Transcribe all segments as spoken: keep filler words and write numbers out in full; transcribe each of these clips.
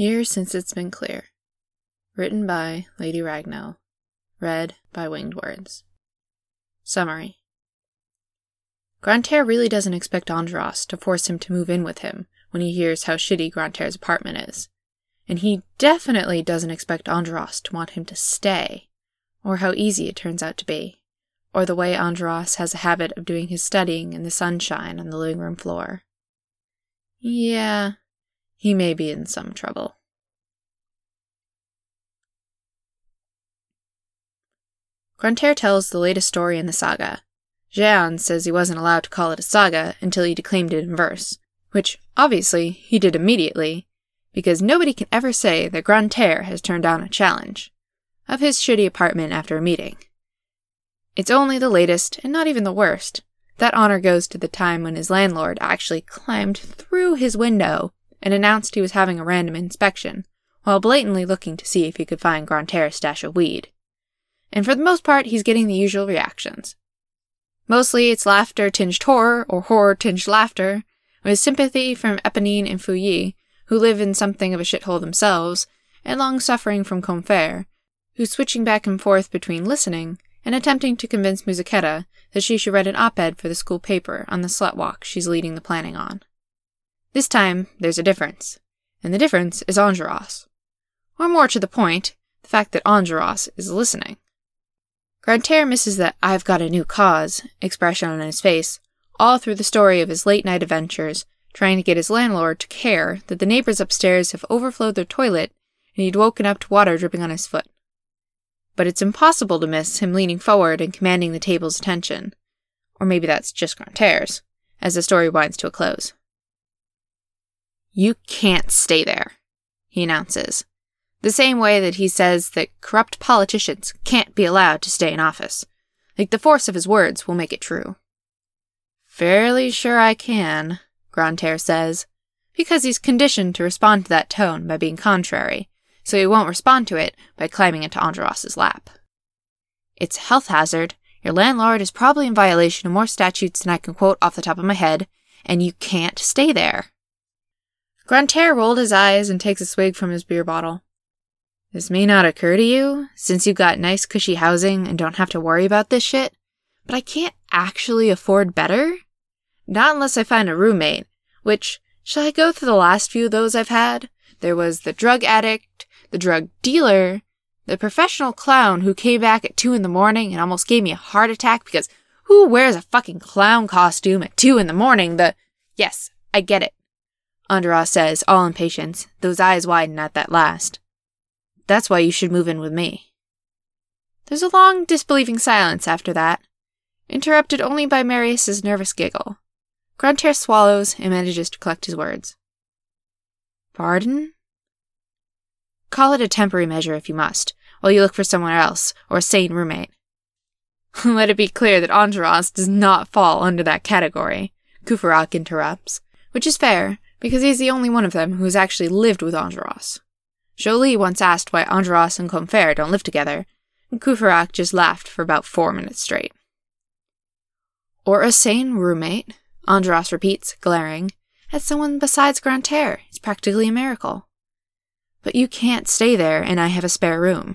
Years Since It's Been Clear. Written by Lady Ragnell. Read by Winged Words. Summary. Grantaire really doesn't expect Enjolras to force him to move in with him when he hears how shitty Grantaire's apartment is. And he definitely doesn't expect Enjolras to want him to stay, or how easy it turns out to be, or the way Enjolras has a habit of doing his studying in the sunshine on the living room floor. Yeah, he may be in some trouble. Grantaire tells the latest story in the saga. Jehan says he wasn't allowed to call it a saga until he declaimed it in verse, which, obviously, he did immediately, because nobody can ever say that Grantaire has turned down a challenge of his shitty apartment after a meeting. It's only the latest, and not even the worst. That honor goes to the time when his landlord actually climbed through his window and announced he was having a random inspection, while blatantly looking to see if he could find Grantaire's stash of weed. And for the most part, he's getting the usual reactions. Mostly it's laughter-tinged horror, or horror-tinged laughter, with sympathy from Eponine and Feuilly, who live in something of a shithole themselves, and long-suffering from Combeferre, who's switching back and forth between listening and attempting to convince Musichetta that she should write an op-ed for the school paper on the slut walk she's leading the planning on. This time, there's a difference, and the difference is Enjolras. Or more to the point, the fact that Enjolras is listening. Grantaire misses that "I've got a new cause" expression on his face all through the story of his late-night adventures, trying to get his landlord to care that the neighbors upstairs have overflowed their toilet and he'd woken up to water dripping on his foot. But it's impossible to miss him leaning forward and commanding the table's attention. Or maybe that's just Grantaire's, as the story winds to a close. "You can't stay there," he announces. The same way that he says that corrupt politicians can't be allowed to stay in office. Like the force of his words will make it true. "Fairly sure I can," Grantaire says, because he's conditioned to respond to that tone by being contrary, so he won't respond to it by climbing into Enjolras' lap. "It's a health hazard, your landlord is probably in violation of more statutes than I can quote off the top of my head, and you can't stay there." Grantaire rolled his eyes and takes a swig from his beer bottle. "This may not occur to you, since you've got nice cushy housing and don't have to worry about this shit, but I can't actually afford better? Not unless I find a roommate, which, shall I go through the last few of those I've had? There was the drug addict, the drug dealer, the professional clown who came back at two in the morning and almost gave me a heart attack because who wears a fucking clown costume at two in the morning? The, yes, I get it," Enjolras says, all impatience, those eyes widen at that last. "That's why you should move in with me." There's a long, disbelieving silence after that, interrupted only by Marius's nervous giggle. Grantaire swallows and manages to collect his words. "Pardon?" "Call it a temporary measure if you must, while you look for somewhere else, or a sane roommate." Let it be clear that Enjolras does not fall under that category, Courfeyrac interrupts, which is fair, because he's the only one of them who has actually lived with Enjolras. Joly once asked why Enjolras and Combeferre don't live together, and Courfeyrac just laughed for about four minutes straight. "Or a sane roommate," Enjolras repeats, glaring, "at someone besides Grantaire. It's practically a miracle. But you can't stay there, and I have a spare room."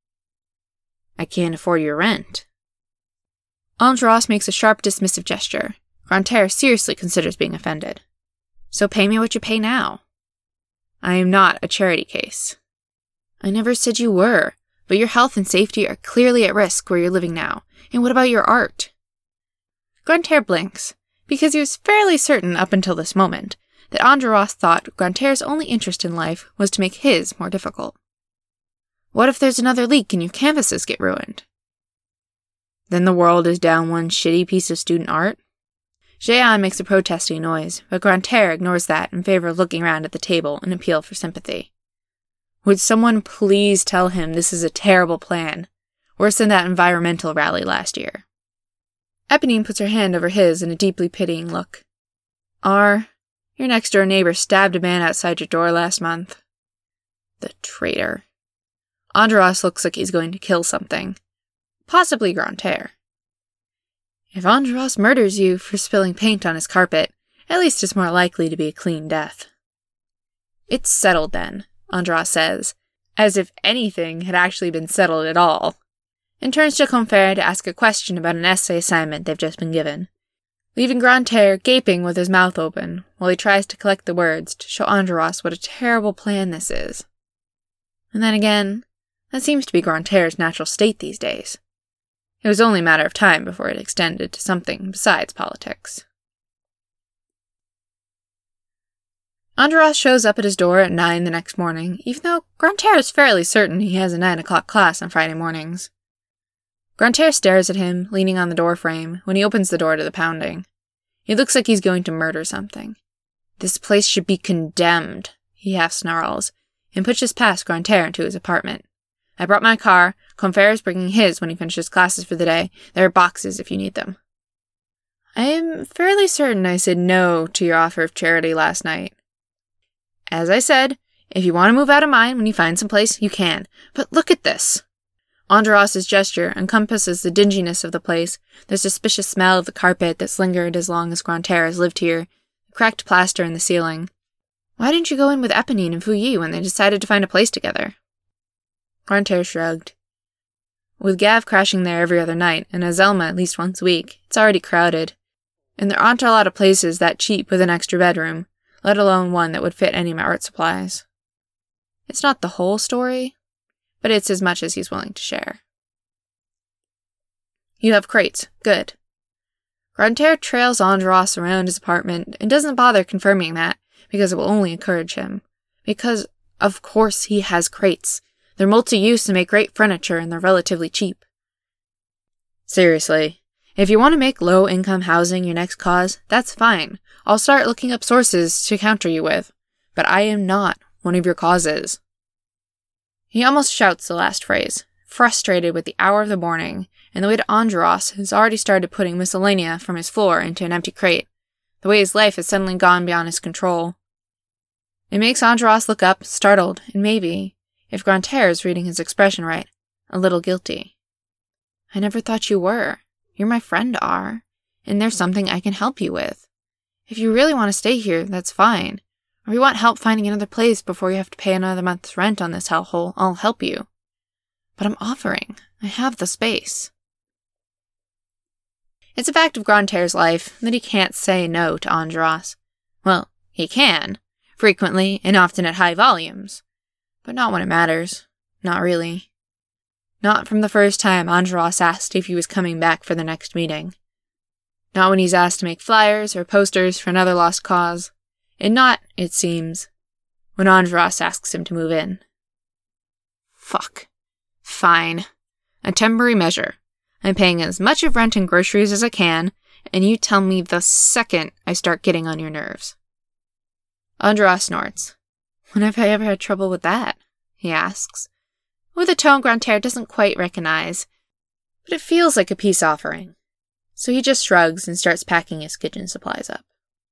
"I can't afford your rent." Enjolras makes a sharp, dismissive gesture. Grantaire seriously considers being offended. "So pay me what you pay now." "I am not a charity case." "I never said you were, but your health and safety are clearly at risk where you're living now. And what about your art?" Grantaire blinks, because he was fairly certain up until this moment that Enjolras thought Grantaire's only interest in life was to make his more difficult. "What if there's another leak and your canvases get ruined?" "Then the world is down one shitty piece of student art?" Jehan makes a protesting noise, but Grantaire ignores that in favor of looking around at the table and appeal for sympathy. Would someone please tell him this is a terrible plan, worse than that environmental rally last year? Eponine puts her hand over his in a deeply pitying look. "R, your next-door neighbor stabbed a man outside your door last month." The traitor. Enjolras looks like he's going to kill something. Possibly Grantaire. "If Enjolras murders you for spilling paint on his carpet, at least it's more likely to be a clean death." "It's settled then," Andras says, as if anything had actually been settled at all, and turns to Combeferre to ask a question about an essay assignment they've just been given, leaving Grantaire gaping with his mouth open while he tries to collect the words to show Andras what a terrible plan this is. And then again, that seems to be Grantaire's natural state these days. It was only a matter of time before it extended to something besides politics. Andras shows up at his door at nine the next morning, even though Grantaire is fairly certain he has a nine o'clock class on Friday mornings. Grantaire stares at him, leaning on the doorframe, when he opens the door to the pounding. He looks like he's going to murder something. This place should be condemned, he half snarls, and pushes past Grantaire into his apartment. I brought my car. Combeferre is bringing his when he finishes classes for the day. There are boxes if you need them. I am fairly certain I said no to your offer of charity last night. As I said, if you want to move out of mine when you find some place, you can. But look at this. Andras' gesture encompasses the dinginess of the place, the suspicious smell of the carpet that's lingered as long as Grantaire has lived here, the cracked plaster in the ceiling. Why didn't you go in with Eponine and Fouilly when they decided to find a place together? Grantaire shrugged. With Gav crashing there every other night, and Azelma at least once a week, it's already crowded. And there aren't a lot of places that cheap with an extra bedroom, let alone one that would fit any of my art supplies. It's not the whole story, but it's as much as he's willing to share. You have crates. Good. Grantaire trails Andras around his apartment and doesn't bother confirming that, because it will only encourage him. Because, of course, he has crates. They're multi-use and make great furniture, and they're relatively cheap. Seriously, if you want to make low-income housing your next cause, that's fine. I'll start looking up sources to counter you with. But I am not one of your causes. He almost shouts the last phrase, frustrated with the hour of the morning, and the way that Andras has already started putting miscellanea from his floor into an empty crate, the way his life has suddenly gone beyond his control. It makes Andras look up, startled, and maybe, if Grantaire is reading his expression right, a little guilty. I never thought you were. You're my friend, R, and there's something I can help you with. If you really want to stay here, that's fine. Or you want help finding another place before you have to pay another month's rent on this hellhole, I'll help you. But I'm offering. I have the space. It's a fact of Grantaire's life that he can't say no to Andras. Well, he can, frequently and often at high volumes. But not when it matters. Not really. Not from the first time Andras asked if he was coming back for the next meeting. Not when he's asked to make flyers or posters for another lost cause. And not, it seems, when Andras asks him to move in. Fuck. Fine. A temporary measure. I'm paying as much of rent and groceries as I can, and you tell me the second I start getting on your nerves. Andras snorts. When have I ever had trouble with that? He asks, with a tone Grantaire doesn't quite recognize, but it feels like a peace offering. So he just shrugs and starts packing his kitchen supplies up.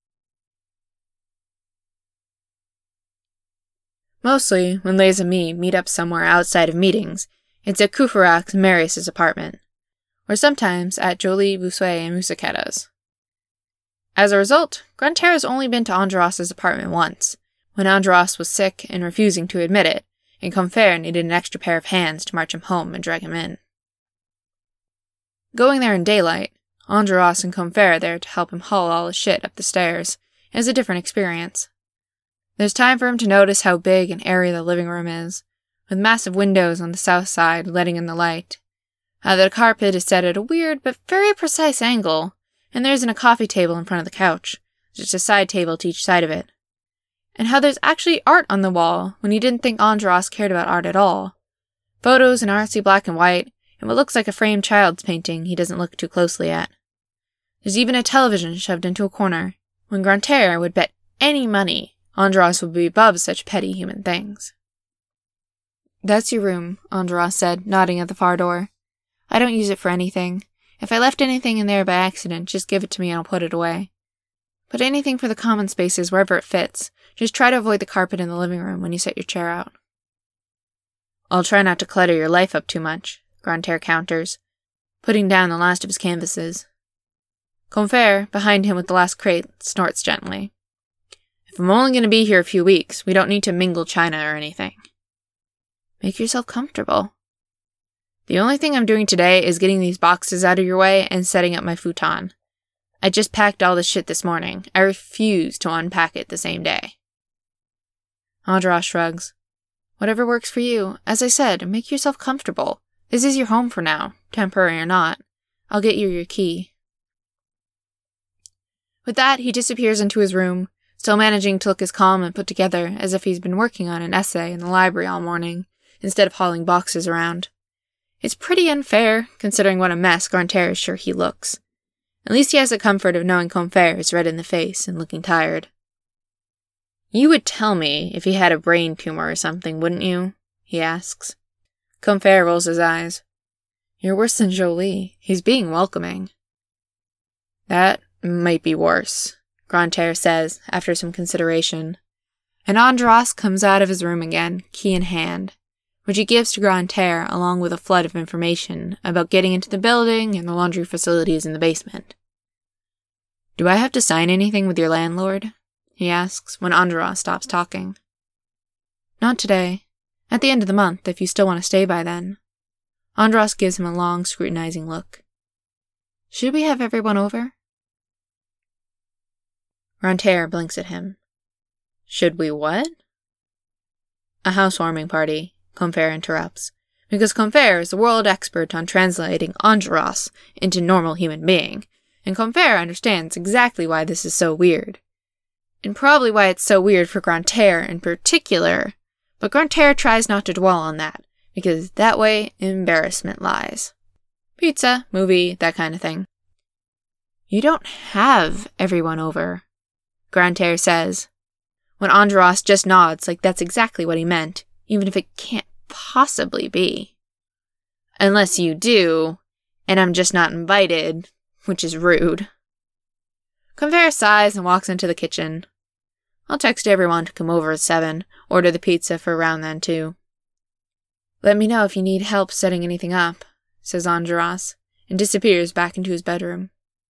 Mostly, when Les Amis meet up somewhere outside of meetings, it's at Courfeyrac's Marius' apartment, or sometimes at Jolie, Bossuet, and Musiquetta's. As a result, Grantaire has only been to Andras' apartment once, when Andras was sick and refusing to admit it, and Combeferre needed an extra pair of hands to march him home and drag him in. Going there in daylight, Andras and Combeferre there to help him haul all his shit up the stairs, is a different experience. There's time for him to notice how big and airy the living room is, with massive windows on the south side letting in the light, how the carpet is set at a weird but very precise angle, and there isn't a coffee table in front of the couch, just a side table to each side of it, and how there's actually art on the wall when you didn't think Andras cared about art at all. Photos in artsy black and white, and what looks like a framed child's painting he doesn't look too closely at. There's even a television shoved into a corner, when Grantaire would bet any money Andras would be above such petty human things. That's your room, Andras said, nodding at the far door. I don't use it for anything. If I left anything in there by accident, just give it to me and I'll put it away. Put anything for the common spaces wherever it fits. Just try to avoid the carpet in the living room when you set your chair out. I'll try not to clutter your life up too much, Grantaire counters, putting down the last of his canvases. Combeferre, behind him with the last crate, snorts gently. If I'm only going to be here a few weeks, we don't need to mingle China or anything. Make yourself comfortable. The only thing I'm doing today is getting these boxes out of your way and setting up my futon. I just packed all this shit this morning. I refuse to unpack it the same day. Andraas shrugs. Whatever works for you. As I said, make yourself comfortable. This is your home for now, temporary or not. I'll get you your key. With that, he disappears into his room, still managing to look as calm and put together as if he's been working on an essay in the library all morning, instead of hauling boxes around. It's pretty unfair, considering what a mess Grantaire is sure he looks. At least he has the comfort of knowing Combeferre is red in the face and looking tired. You would tell me if he had a brain tumor or something, wouldn't you? He asks. Combeferre rolls his eyes. You're worse than Joly. He's being welcoming. That might be worse, Grantaire says, after some consideration. And Andraas comes out of his room again, key in hand, which he gives to Grantaire along with a flood of information about getting into the building and the laundry facilities in the basement. Do I have to sign anything with your landlord? He asks when Andraas stops talking. Not today. At the end of the month, if you still want to stay by then. Andraas gives him a long, scrutinizing look. Should we have everyone over? Grantaire blinks at him. Should we what? A housewarming party, Combeferre interrupts, because Combeferre is the world expert on translating Andraas into normal human being, and Combeferre understands exactly why this is so weird. And probably why it's so weird for Grantaire in particular, but Grantaire tries not to dwell on that, because that way embarrassment lies. Pizza, movie, that kind of thing. You don't have everyone over, Grantaire says, when Andraas just nods like that's exactly what he meant, even if it can't possibly be. Unless you do, and I'm just not invited, which is rude. Combeferre sighs and walks into the kitchen. I'll text everyone to come over at seven, order the pizza for around then too. Let me know if you need help setting anything up, says Andraas, and disappears back into his bedroom.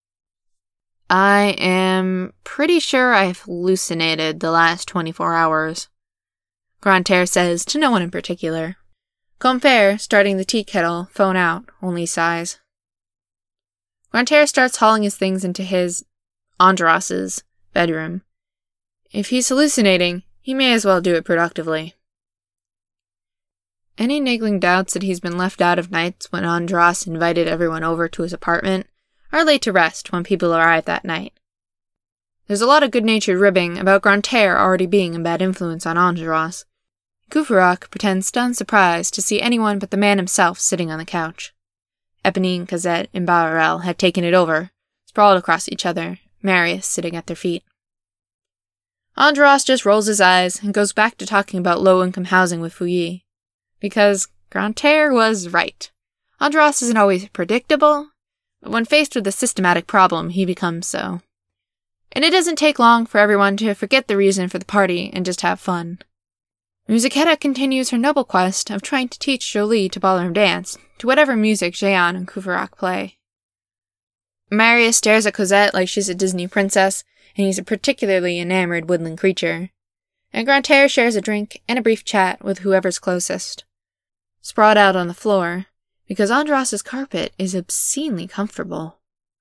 I am pretty sure I've hallucinated the last twenty-four hours, Grantaire says to no one in particular. Combeferre, starting the tea kettle, phone out, only sighs. Grantaire starts hauling his things into his, Andraas's, bedroom. If he's hallucinating, he may as well do it productively. Any niggling doubts that he's been left out of nights when Andraas invited everyone over to his apartment are laid to rest when people arrive that night. There's a lot of good-natured ribbing about Grantaire already being a bad influence on Andraas. Courfeyrac pretends stunned surprise to see anyone but the man himself sitting on the couch. Eponine, Cosette, and Bahorel have taken it over, sprawled across each other, Marius sitting at their feet. Andraas just rolls his eyes and goes back to talking about low-income housing with Feuilly. Because Grantaire was right. Andraas isn't always predictable, but when faced with a systematic problem, he becomes so. And it doesn't take long for everyone to forget the reason for the party and just have fun. Musiquetta continues her noble quest of trying to teach Joly to ballroom dance to whatever music Jehan and Courfeyrac play. Marius stares at Cosette like she's a Disney princess, and he's a particularly enamored woodland creature. And Grantaire shares a drink and a brief chat with whoever's closest. Sprawled out on the floor, because Andraas's carpet is obscenely comfortable.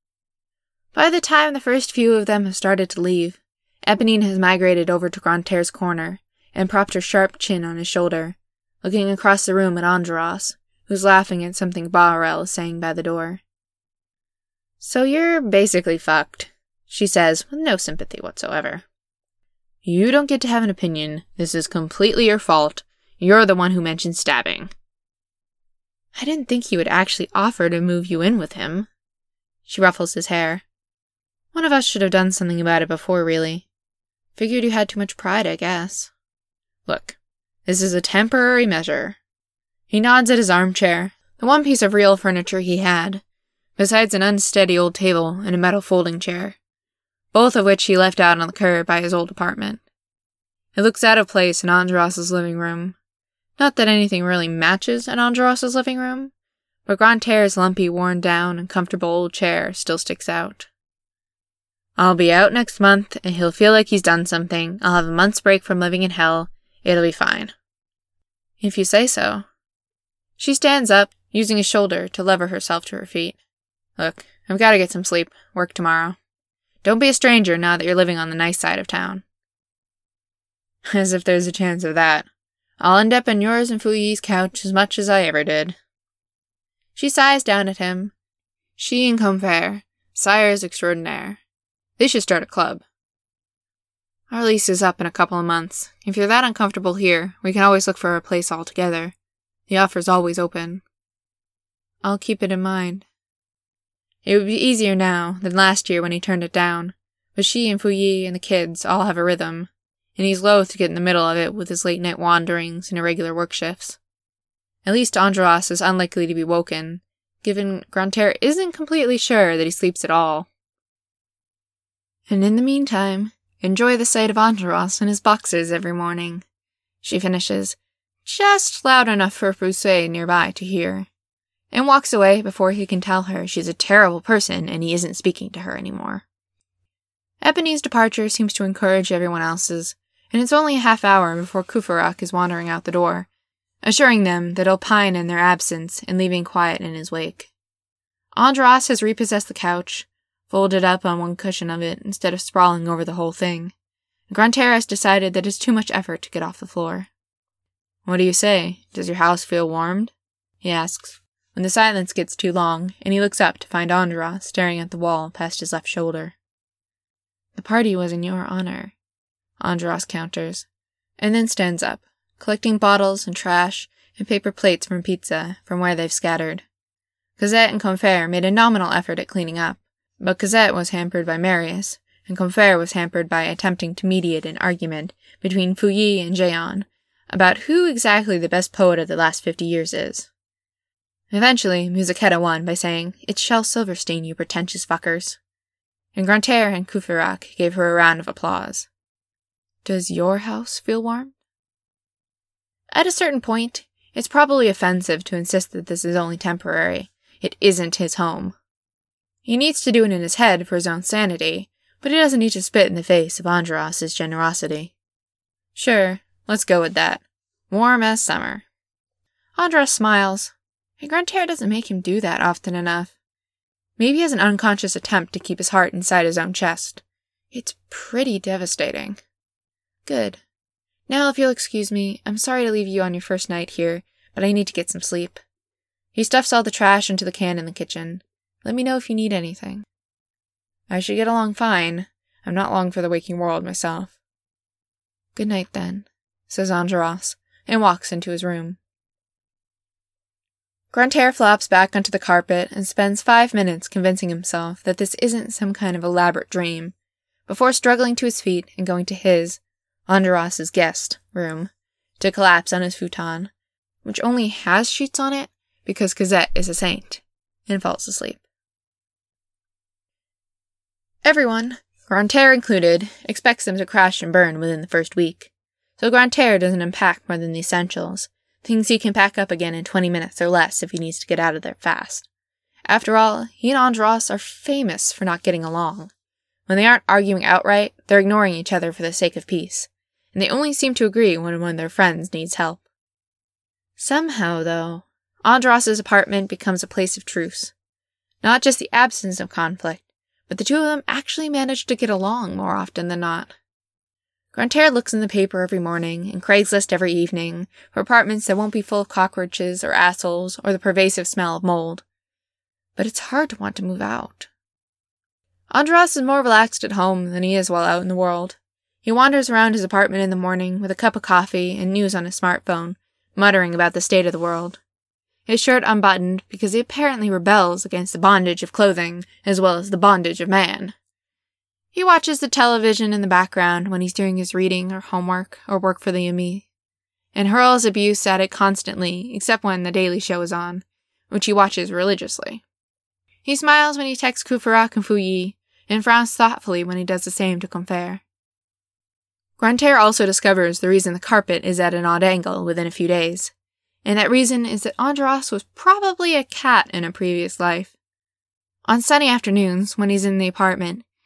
By the time the first few of them have started to leave, Eponine has migrated over to Grantaire's corner and propped her sharp chin on his shoulder, looking across the room at Andraas, who's laughing at something Bahorel is saying by the door. So you're basically fucked, she says with no sympathy whatsoever. You don't get to have an opinion. This is completely your fault. You're the one who mentioned stabbing. I didn't think he would actually offer to move you in with him. She ruffles his hair. One of us should have done something about it before, really. Figured you had too much pride, I guess. Look, this is a temporary measure. He nods at his armchair, the one piece of real furniture he had, besides an unsteady old table and a metal folding chair, both of which he left out on the curb by his old apartment. It looks out of place in Andraas's living room. Not that anything really matches in Andraas's living room, but Grantaire's lumpy, worn-down, and comfortable old chair still sticks out. I'll be out next month, and he'll feel like he's done something. I'll have a month's break from living in hell. It'll be fine. If you say so. She stands up, using his shoulder to lever herself to her feet. Look, I've got to get some sleep. Work tomorrow. Don't be a stranger now that you're living on the nice side of town. As if there's a chance of that. I'll end up on yours and Fuyi's couch as much as I ever did. She sighs down at him. She and Combeferre, sires extraordinaire. They should start a club. Our lease is up in a couple of months. If you're that uncomfortable here, we can always look for a place altogether. The offer's always open. I'll keep it in mind. It would be easier now than last year when he turned it down, but she and Fuyi and the kids all have a rhythm, and he's loath to get in the middle of it with his late-night wanderings and irregular work shifts. At least Andraas is unlikely to be woken, given Grantaire isn't completely sure that he sleeps at all. And in the meantime, enjoy the sight of Andraas in his boxers every morning, she finishes, just loud enough for Froussay nearby to hear, and walks away before he can tell her she's a terrible person and he isn't speaking to her anymore. Epony's departure seems to encourage everyone else's, and it's only a half hour before Courfeyrac is wandering out the door, assuring them that he'll pine in their absence and leaving quiet in his wake. Andraas has repossessed the couch, folded up on one cushion of it instead of sprawling over the whole thing. Grantaire has decided that it's too much effort to get off the floor. What do you say? Does your house feel warmed? He asks, when the silence gets too long, and he looks up to find Andraas staring at the wall past his left shoulder. The party was in your honor, Andraas counters, and then stands up, collecting bottles and trash and paper plates from pizza from where they've scattered. Cosette and Combeferre made a nominal effort at cleaning up, but Cosette was hampered by Marius, and Combeferre was hampered by attempting to mediate an argument between Feuilly and Jehan about who exactly the best poet of the last fifty years is. Eventually, Musichetta won by saying, "It's Shel Silverstein, you pretentious fuckers." And Grantaire and Courfeyrac gave her a round of applause. Does your house feel warm? At a certain point, it's probably offensive to insist that this is only temporary. It isn't his home. He needs to do it in his head for his own sanity, but he doesn't need to spit in the face of Andraas' generosity. Sure, let's go with that. Warm as summer. Andraas smiles, and Grantaire doesn't make him do that often enough. Maybe as an unconscious attempt to keep his heart inside his own chest. It's pretty devastating. Good. Now, if you'll excuse me, I'm sorry to leave you on your first night here, but I need to get some sleep. He stuffs all the trash into the can in the kitchen. Let me know if you need anything. I should get along fine. I'm not long for the waking world myself. Good night, then, says Andraas, and walks into his room. Grantaire flops back onto the carpet and spends five minutes convincing himself that this isn't some kind of elaborate dream, before struggling to his feet and going to his, Andraas' guest, room, to collapse on his futon, which only has sheets on it because Cosette is a saint, and falls asleep. Everyone, Grantaire included, expects them to crash and burn within the first week, so Grantaire doesn't unpack more than the essentials, things he can pack up again in twenty minutes or less if he needs to get out of there fast. After all, he and Andraas are famous for not getting along. When they aren't arguing outright, they're ignoring each other for the sake of peace, and they only seem to agree when one of their friends needs help. Somehow, though, Andraas' apartment becomes a place of truce. Not just the absence of conflict, but the two of them actually manage to get along more often than not. Grantaire looks in the paper every morning and Craigslist every evening for apartments that won't be full of cockroaches or assholes or the pervasive smell of mold. But it's hard to want to move out. Andraas is more relaxed at home than he is while out in the world. He wanders around his apartment in the morning with a cup of coffee and news on his smartphone, muttering about the state of the world. His shirt unbuttoned because he apparently rebels against the bondage of clothing as well as the bondage of man. He watches the television in the background when he's doing his reading or homework or work for the Ami, and hurls abuse at it constantly except when The Daily Show is on, which he watches religiously. He smiles when he texts Courfeyrac and Feuilly, and frowns thoughtfully when he does the same to Combeferre. Grantaire also discovers the reason the carpet is at an odd angle within a few days, and that reason is that Andraas was probably a cat in a previous life. On sunny afternoons, when he's in the apartment,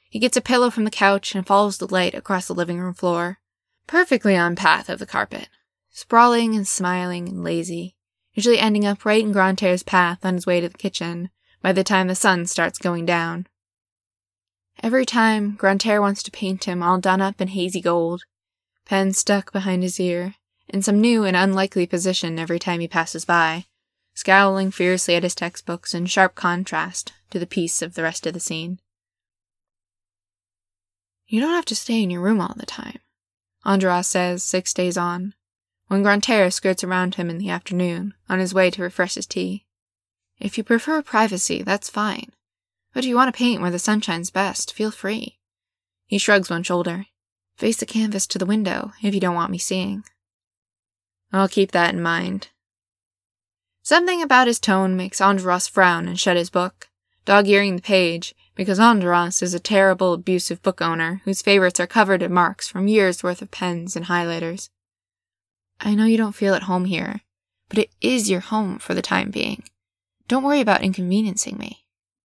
He gets a pillow from the couch and follows the light across the living room floor, perfectly on path of the carpet, sprawling and smiling and lazy, usually ending up right in Grantair's path on his way to the kitchen by the time the sun starts going down. Every time, Grantaire wants to paint him all done up in hazy gold, pen stuck behind his ear, in some new and unlikely position every time he passes by, scowling fiercely at his textbooks in sharp contrast to the peace of the rest of the scene. "You don't have to stay in your room all the time," Enjolras says six days on, when Grantaire skirts around him in the afternoon on his way to refresh his tea. "If you prefer privacy, that's fine. But if you want to paint where the sun shines best, feel free." He shrugs one shoulder. "Face the canvas to the window if you don't want me seeing." "I'll keep that in mind." Something about his tone makes Enjolras frown and shut his book, dog-earing the page, because Enjolras is a terrible, abusive book owner whose favorites are covered in marks from years' worth of pens and highlighters. "I know you don't feel at home here, but it is your home for the time being. Don't worry about inconveniencing me."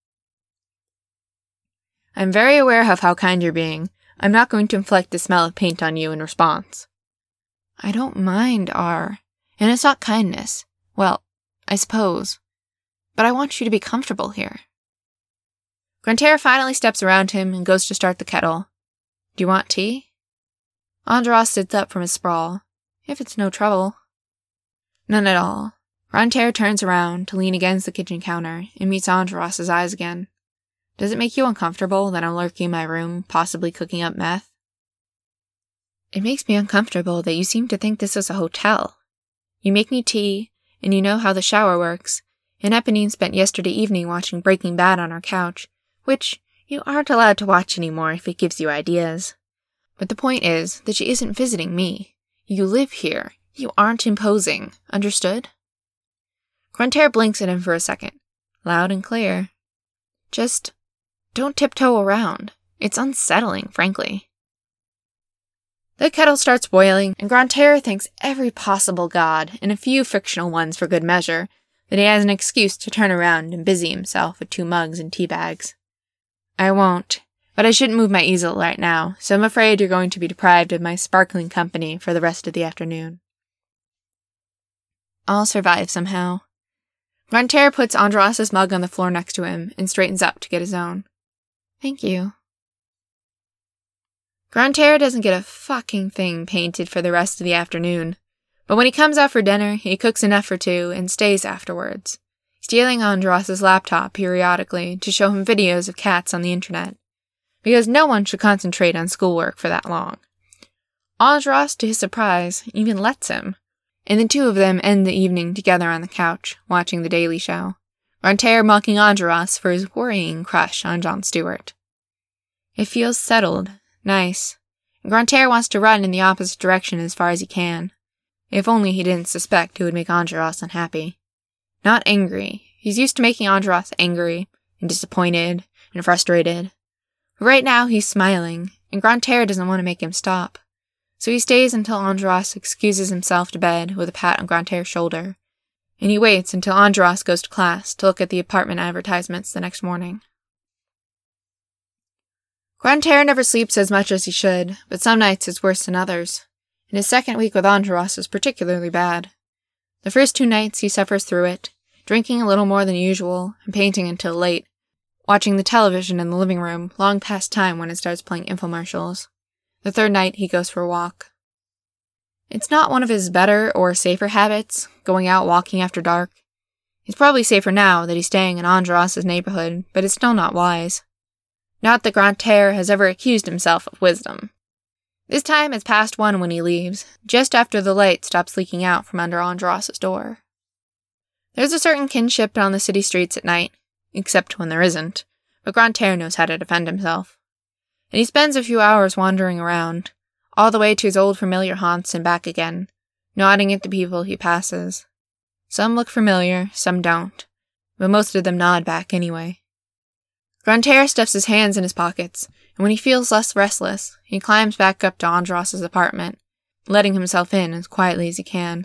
"I'm very aware of how kind you're being. I'm not going to inflict the smell of paint on you in response." "I don't mind, R. And it's not kindness. Well, I suppose. But I want you to be comfortable here." Grantaire finally steps around him and goes to start the kettle. "Do you want tea?" Enjolras sits up from his sprawl. "If it's no trouble." None at all. Grantaire turns around to lean against the kitchen counter and meets Enjolras' eyes again. "Does it make you uncomfortable that I'm lurking in my room, possibly cooking up meth?" "It makes me uncomfortable that you seem to think this is a hotel. You make me tea, and you know how the shower works, and Eponine spent yesterday evening watching Breaking Bad on our couch, which you aren't allowed to watch anymore if it gives you ideas. But the point is that she isn't visiting me. You live here. You aren't imposing. Understood?" Grantaire blinks at him for a second, loud and clear. "Just don't tiptoe around. It's unsettling, frankly." The kettle starts boiling, and Grantaire thanks every possible god, and a few fictional ones for good measure, that he has an excuse to turn around and busy himself with two mugs and tea bags. "I won't, but I shouldn't move my easel right now, so I'm afraid you're going to be deprived of my sparkling company for the rest of the afternoon." "I'll survive somehow." Grantaire puts Enjolras' mug on the floor next to him and straightens up to get his own. "Thank you." Grantaire doesn't get a fucking thing painted for the rest of the afternoon, but when he comes out for dinner, he cooks enough for two and stays afterwards, stealing Enjolras' laptop periodically to show him videos of cats on the internet, because no one should concentrate on schoolwork for that long. Enjolras, to his surprise, even lets him, and the two of them end the evening together on the couch, watching The Daily Show, Grantaire mocking Enjolras for his worrying crush on Jon Stewart. It feels settled, nice, and Grantaire wants to run in the opposite direction as far as he can. If only he didn't suspect it would make Enjolras unhappy. Not angry. He's used to making Enjolras angry, and disappointed, and frustrated. But right now he's smiling, and Grantaire doesn't want to make him stop. So he stays until Enjolras excuses himself to bed with a pat on Grantaire's shoulder, and he waits until Enjolras goes to class to look at the apartment advertisements the next morning. Grantaire never sleeps as much as he should, but some nights it's worse than others, and his second week with Enjolras is particularly bad. The first two nights he suffers through it, drinking a little more than usual and painting until late, watching the television in the living room long past time when it starts playing infomercials. The third night he goes for a walk. It's not one of his better or safer habits, going out walking after dark. It's probably safer now that he's staying in Enjolras' neighborhood, but it's still not wise. Not that Grantaire has ever accused himself of wisdom. This time it's past one when he leaves, just after the light stops leaking out from under Enjolras' door. There's a certain kinship on the city streets at night, except when there isn't, but Grantaire knows how to defend himself. And he spends a few hours wandering around, all the way to his old familiar haunts and back again, nodding at the people he passes. Some look familiar, some don't, but most of them nod back anyway. Grantaire stuffs his hands in his pockets, and when he feels less restless, he climbs back up to Enjolras' apartment, letting himself in as quietly as he can.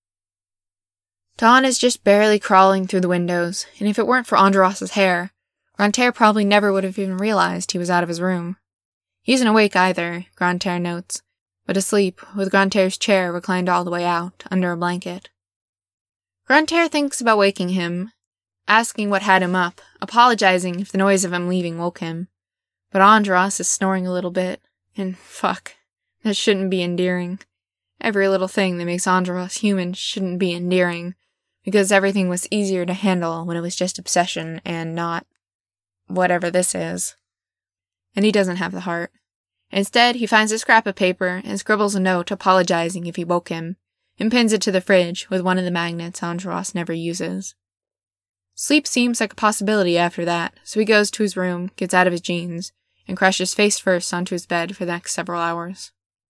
Dawn is just barely crawling through the windows, and if it weren't for Enjolras' hair, Grantaire probably never would have even realized he was out of his room. He isn't awake either, Grantaire notes, but asleep, with Grantaire's chair reclined all the way out, under a blanket. Grantaire thinks about waking him, asking what had him up, apologizing if the noise of him leaving woke him. But Andros is snoring a little bit, and fuck, that shouldn't be endearing. Every little thing that makes Andros human shouldn't be endearing, because everything was easier to handle when it was just obsession and not whatever this is. And he doesn't have the heart. Instead, he finds a scrap of paper and scribbles a note apologizing if he woke him, and pins it to the fridge with one of the magnets Andros never uses. Sleep seems like a possibility after that, so he goes to his room, gets out of his jeans, and crashes face first onto his bed for the next several hours.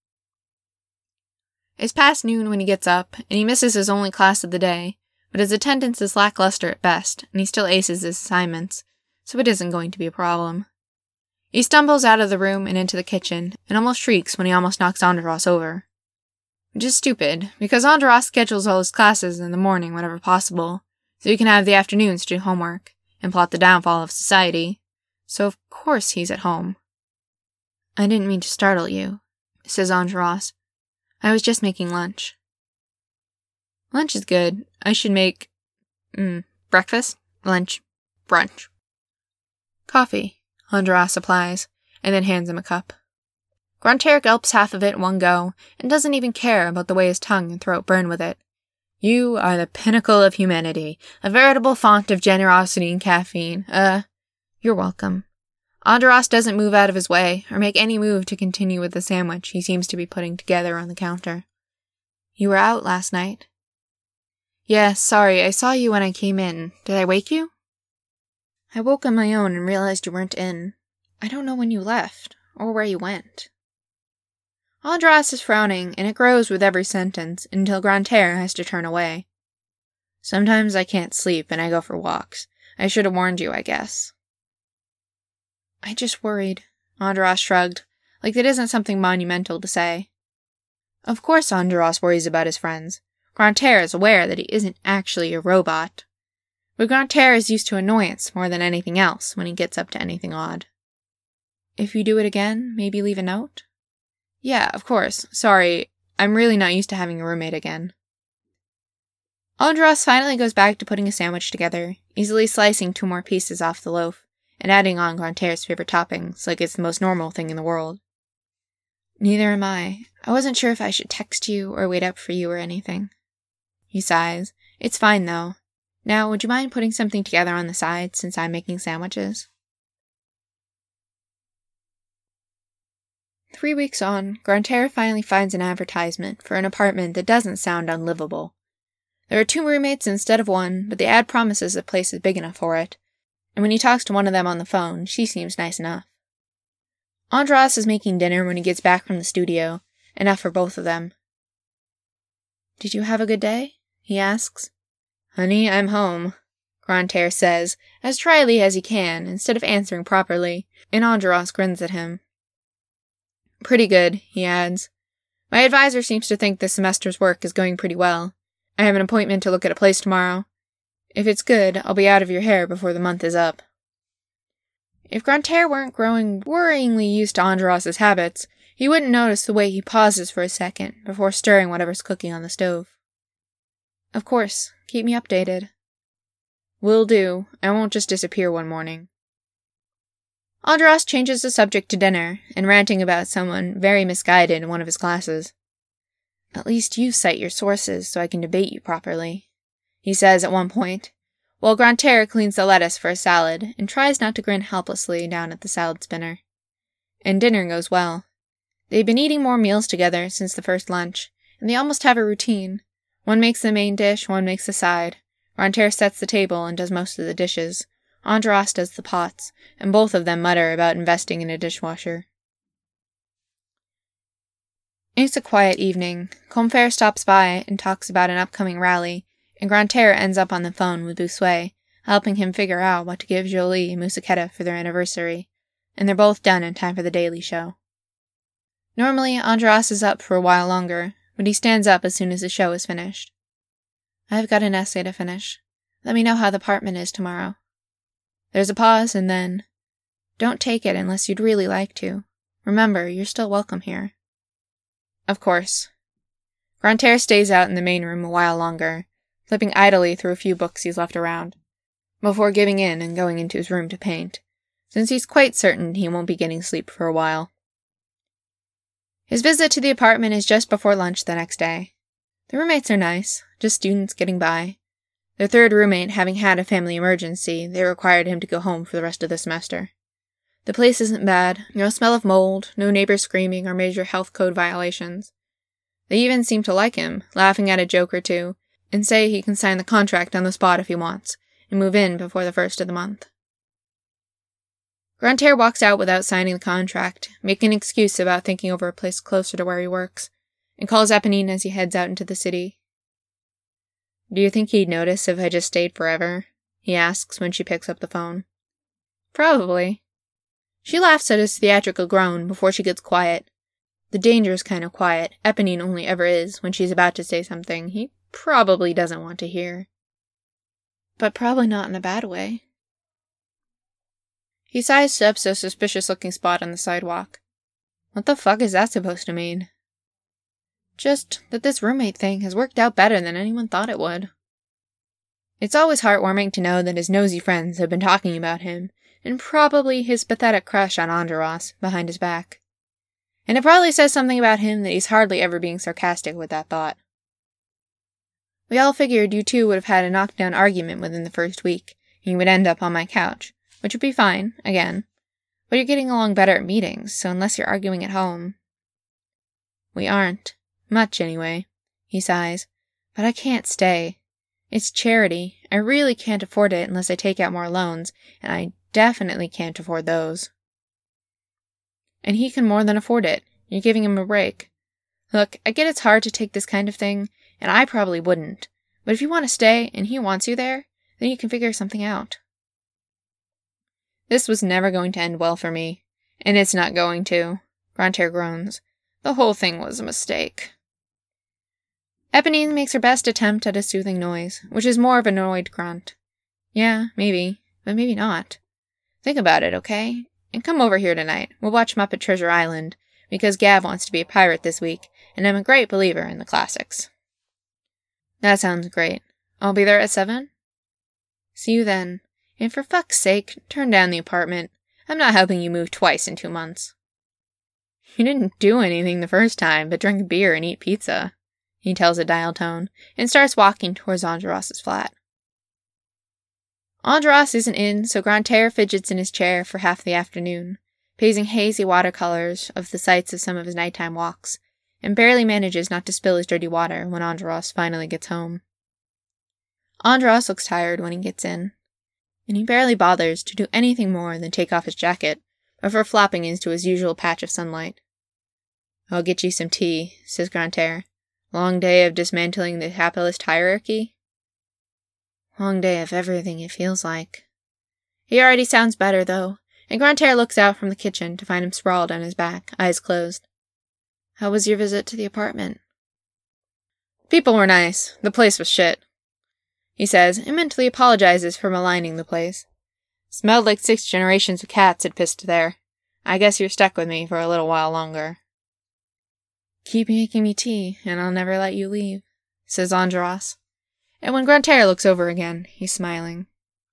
It's past noon when he gets up, and he misses his only class of the day, but his attendance is lackluster at best, and he still aces his assignments, so it isn't going to be a problem. He stumbles out of the room and into the kitchen, and almost shrieks when he almost knocks Andros over. Which is stupid, because Andros schedules all his classes in the morning whenever possible, so he can have the afternoons to do homework, and plot the downfall of society, so of course he's at home. "I didn't mean to startle you," says Andros. "I was just making lunch." "Lunch is good. I should make, mm, breakfast, lunch, brunch." "Coffee," Andros supplies, and then hands him a cup. Grantaire gulps half of it at one go, and doesn't even care about the way his tongue and throat burn with it. "You are the pinnacle of humanity, a veritable font of generosity and caffeine. Uh, you're welcome." Andros doesn't move out of his way, or make any move to continue with the sandwich he seems to be putting together on the counter. "You were out last night." "Yeah, sorry, I saw you when I came in. Did I wake you?" "I woke on my own and realized you weren't in. I don't know when you left, or where you went." Andros is frowning, and it grows with every sentence, until Grantaire has to turn away. "Sometimes I can't sleep, and I go for walks. I should have warned you, I guess." "I just worried," Andros shrugged, like that isn't something monumental to say. Of course Andros worries about his friends. Grantaire is aware that he isn't actually a robot. But Grantaire is used to annoyance more than anything else when he gets up to anything odd. "If you do it again, maybe leave a note?" "Yeah, of course. Sorry, I'm really not used to having a roommate again." Andros finally goes back to putting a sandwich together, easily slicing two more pieces off the loaf, and adding on Grantaire's favorite toppings like it's the most normal thing in the world. "Neither am I. I wasn't sure if I should text you or wait up for you or anything." He sighs. "It's fine, though. Now, would you mind putting something together on the side since I'm making sandwiches?" Three weeks on, Grantaire finally finds an advertisement for an apartment that doesn't sound unlivable. There are two roommates instead of one, but the ad promises the place is big enough for it, and when he talks to one of them on the phone, she seems nice enough. Andros is making dinner when he gets back from the studio, enough for both of them. "Did you have a good day?" he asks. "Honey, I'm home," Grantaire says, as dryly as he can, instead of answering properly, and Andros grins at him. "Pretty good," he adds. "My advisor seems to think this semester's work is going pretty well. I have an appointment to look at a place tomorrow. If it's good, I'll be out of your hair before the month is up." If Grantaire weren't growing worryingly used to Andros's habits, he wouldn't notice the way he pauses for a second before stirring whatever's cooking on the stove. "Of course, keep me updated." "Will do. I won't just disappear one morning." Andros changes the subject to dinner, and ranting about someone very misguided in one of his classes. "At least you cite your sources so I can debate you properly," he says at one point, while Grantaire cleans the lettuce for a salad and tries not to grin helplessly down at the salad spinner. And dinner goes well. They've been eating more meals together since the first lunch, and they almost have a routine. One makes the main dish, one makes the side. Grantaire sets the table and does most of the dishes. Andros does the pots, and both of them mutter about investing in a dishwasher. It's a quiet evening. Combeferre stops by and talks about an upcoming rally, and Grantaire ends up on the phone with Bossuet, helping him figure out what to give Jolie and Musichetta for their anniversary, and they're both done in time for the Daily Show. Normally, Andros is up for a while longer, but he stands up as soon as the show is finished. "I've got an essay to finish. Let me know how the apartment is tomorrow." There's a pause, and then, "Don't take it unless you'd really like to. Remember, you're still welcome here." Of course. Grantaire stays out in the main room a while longer, flipping idly through a few books he's left around, before giving in and going into his room to paint, since he's quite certain he won't be getting sleep for a while. His visit to the apartment is just before lunch the next day. The roommates are nice, just students getting by. Their third roommate having had a family emergency, they required him to go home for the rest of the semester. The place isn't bad, no smell of mold, no neighbors screaming or major health code violations. They even seem to like him, laughing at a joke or two, and say he can sign the contract on the spot if he wants, and move in before the first of the month. Grantaire walks out without signing the contract, making an excuse about thinking over a place closer to where he works, and calls Eponine as he heads out into the city. "Do you think he'd notice if I just stayed forever?" he asks when she picks up the phone. "Probably." She laughs at his theatrical groan before she gets quiet. The dangerous kind of quiet Eponine only ever is when she's about to say something he probably doesn't want to hear. But probably not in a bad way. He sidesteps a suspicious-looking spot on the sidewalk. What the fuck is that supposed to mean? Just that this roommate thing has worked out better than anyone thought it would. It's always heartwarming to know that his nosy friends have been talking about him, and probably his pathetic crush on Enjolras, behind his back. And it probably says something about him that he's hardly ever being sarcastic with that thought. We all figured you two would have had a knockdown argument within the first week, and you would end up on my couch, which would be fine, again. But you're getting along better at meetings, so unless you're arguing at home... We aren't. Much, anyway. He sighs. But I can't stay. It's charity. I really can't afford it unless I take out more loans, and I definitely can't afford those. And he can more than afford it. You're giving him a break. Look, I get it's hard to take this kind of thing, and I probably wouldn't. But if you want to stay, and he wants you there, then you can figure something out. This was never going to end well for me. And it's not going to. Grantaire groans. The whole thing was a mistake. Eponine makes her best attempt at a soothing noise, which is more of an annoyed grunt. Yeah, maybe, but maybe not. Think about it, okay? And come over here tonight. We'll watch Muppet Treasure Island, because Gav wants to be a pirate this week, and I'm a great believer in the classics. That sounds great. I'll be there at seven? See you then. And for fuck's sake, turn down the apartment. I'm not helping you move twice in two months. You didn't do anything the first time but drink beer and eat pizza, he tells a dial tone, and starts walking towards Enjolras' flat. Enjolras isn't in, so Grantaire fidgets in his chair for half the afternoon, pacing hazy watercolors of the sights of some of his nighttime walks, and barely manages not to spill his dirty water when Enjolras finally gets home. Enjolras looks tired when he gets in, and he barely bothers to do anything more than take off his jacket before flopping into his usual patch of sunlight. "I'll get you some tea," says Grantaire. "Long day of dismantling the capitalist hierarchy?" Long day of everything, it feels like. He already sounds better, though, and Grantaire looks out from the kitchen to find him sprawled on his back, eyes closed. "How was your visit to the apartment?" "People were nice. The place was shit," he says, and mentally apologizes for maligning the place. "Smelled like six generations of cats had pissed there. I guess you're stuck with me for a little while longer." "Keep making me tea, and I'll never let you leave," says Enjolras. And when Grantaire looks over again, he's smiling.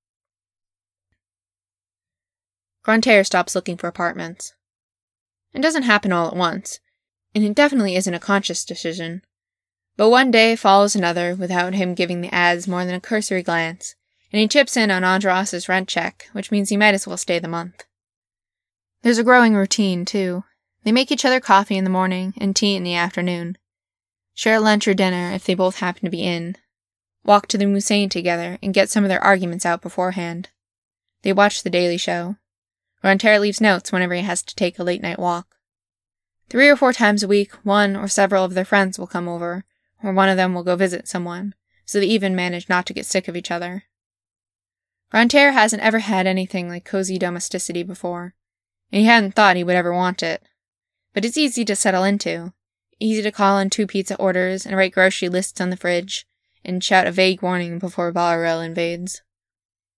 Grantaire stops looking for apartments. It doesn't happen all at once, and it definitely isn't a conscious decision. But one day follows another without him giving the ads more than a cursory glance, and he chips in on Enjolras' rent check, which means he might as well stay the month. There's a growing routine, too. They make each other coffee in the morning and tea in the afternoon. Share lunch or dinner if they both happen to be in. Walk to the Musée together and get some of their arguments out beforehand. They watch The Daily Show. Grantaire leaves notes whenever he has to take a late-night walk. Three or four times a week, one or several of their friends will come over, or one of them will go visit someone, so they even manage not to get sick of each other. Grantaire hasn't ever had anything like cozy domesticity before, and he hadn't thought he would ever want it. But it's easy to settle into. Easy to call in two pizza orders and write grocery lists on the fridge, and shout a vague warning before Bahorel invades.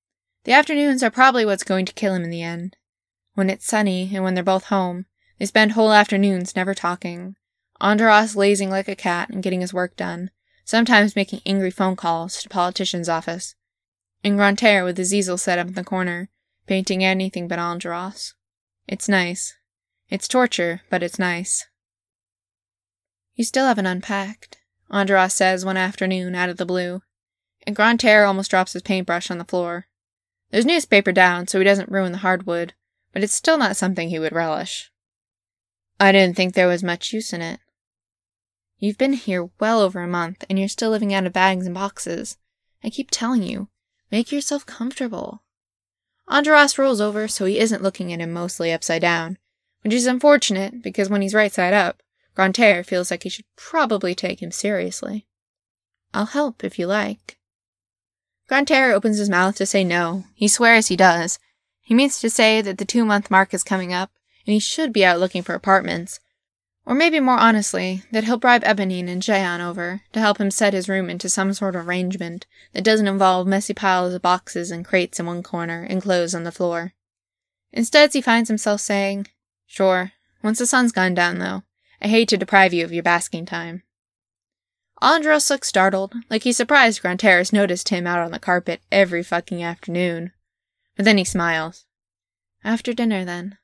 The afternoons are probably what's going to kill him in the end. When it's sunny and when they're both home, they spend whole afternoons never talking. Andros lazing like a cat and getting his work done, sometimes making angry phone calls to the politician's office. And Grantaire with his easel set up in the corner, painting anything but Andros. It's nice. It's torture, but it's nice. You still haven't unpacked, Andros says one afternoon out of the blue, and Grantaire almost drops his paintbrush on the floor. There's newspaper down so he doesn't ruin the hardwood, but it's still not something he would relish. I didn't think there was much use in it. You've been here well over a month, and you're still living out of bags and boxes. I keep telling you, make yourself comfortable. Andros rolls over so he isn't looking at him mostly upside down, which is unfortunate because when he's right side up, Grantaire feels like he should probably take him seriously. I'll help if you like. Grantaire opens his mouth to say no. He swears he does. He means to say that the two-month mark is coming up, and he should be out looking for apartments. Or maybe more honestly, that he'll bribe Eponine and Jehan over to help him set his room into some sort of arrangement that doesn't involve messy piles of boxes and crates in one corner and clothes on the floor. Instead, he finds himself saying, Sure, once the sun's gone down, though. I hate to deprive you of your basking time. Andros looks startled, like he's surprised Grantaire's noticed him out on the carpet every fucking afternoon. But then he smiles. After dinner, then.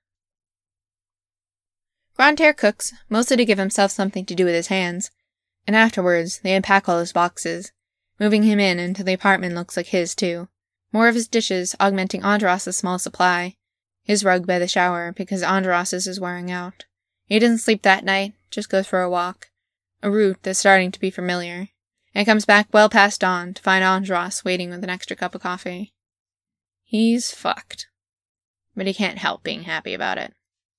Grantaire cooks, mostly to give himself something to do with his hands, and afterwards they unpack all his boxes, moving him in until the apartment looks like his, too. More of his dishes augmenting Andros' small supply, his rug by the shower because Andros' is wearing out. He doesn't sleep that night, just goes for a walk. A route that's starting to be familiar, and comes back well past dawn to find Andros waiting with an extra cup of coffee. He's fucked. But he can't help being happy about it.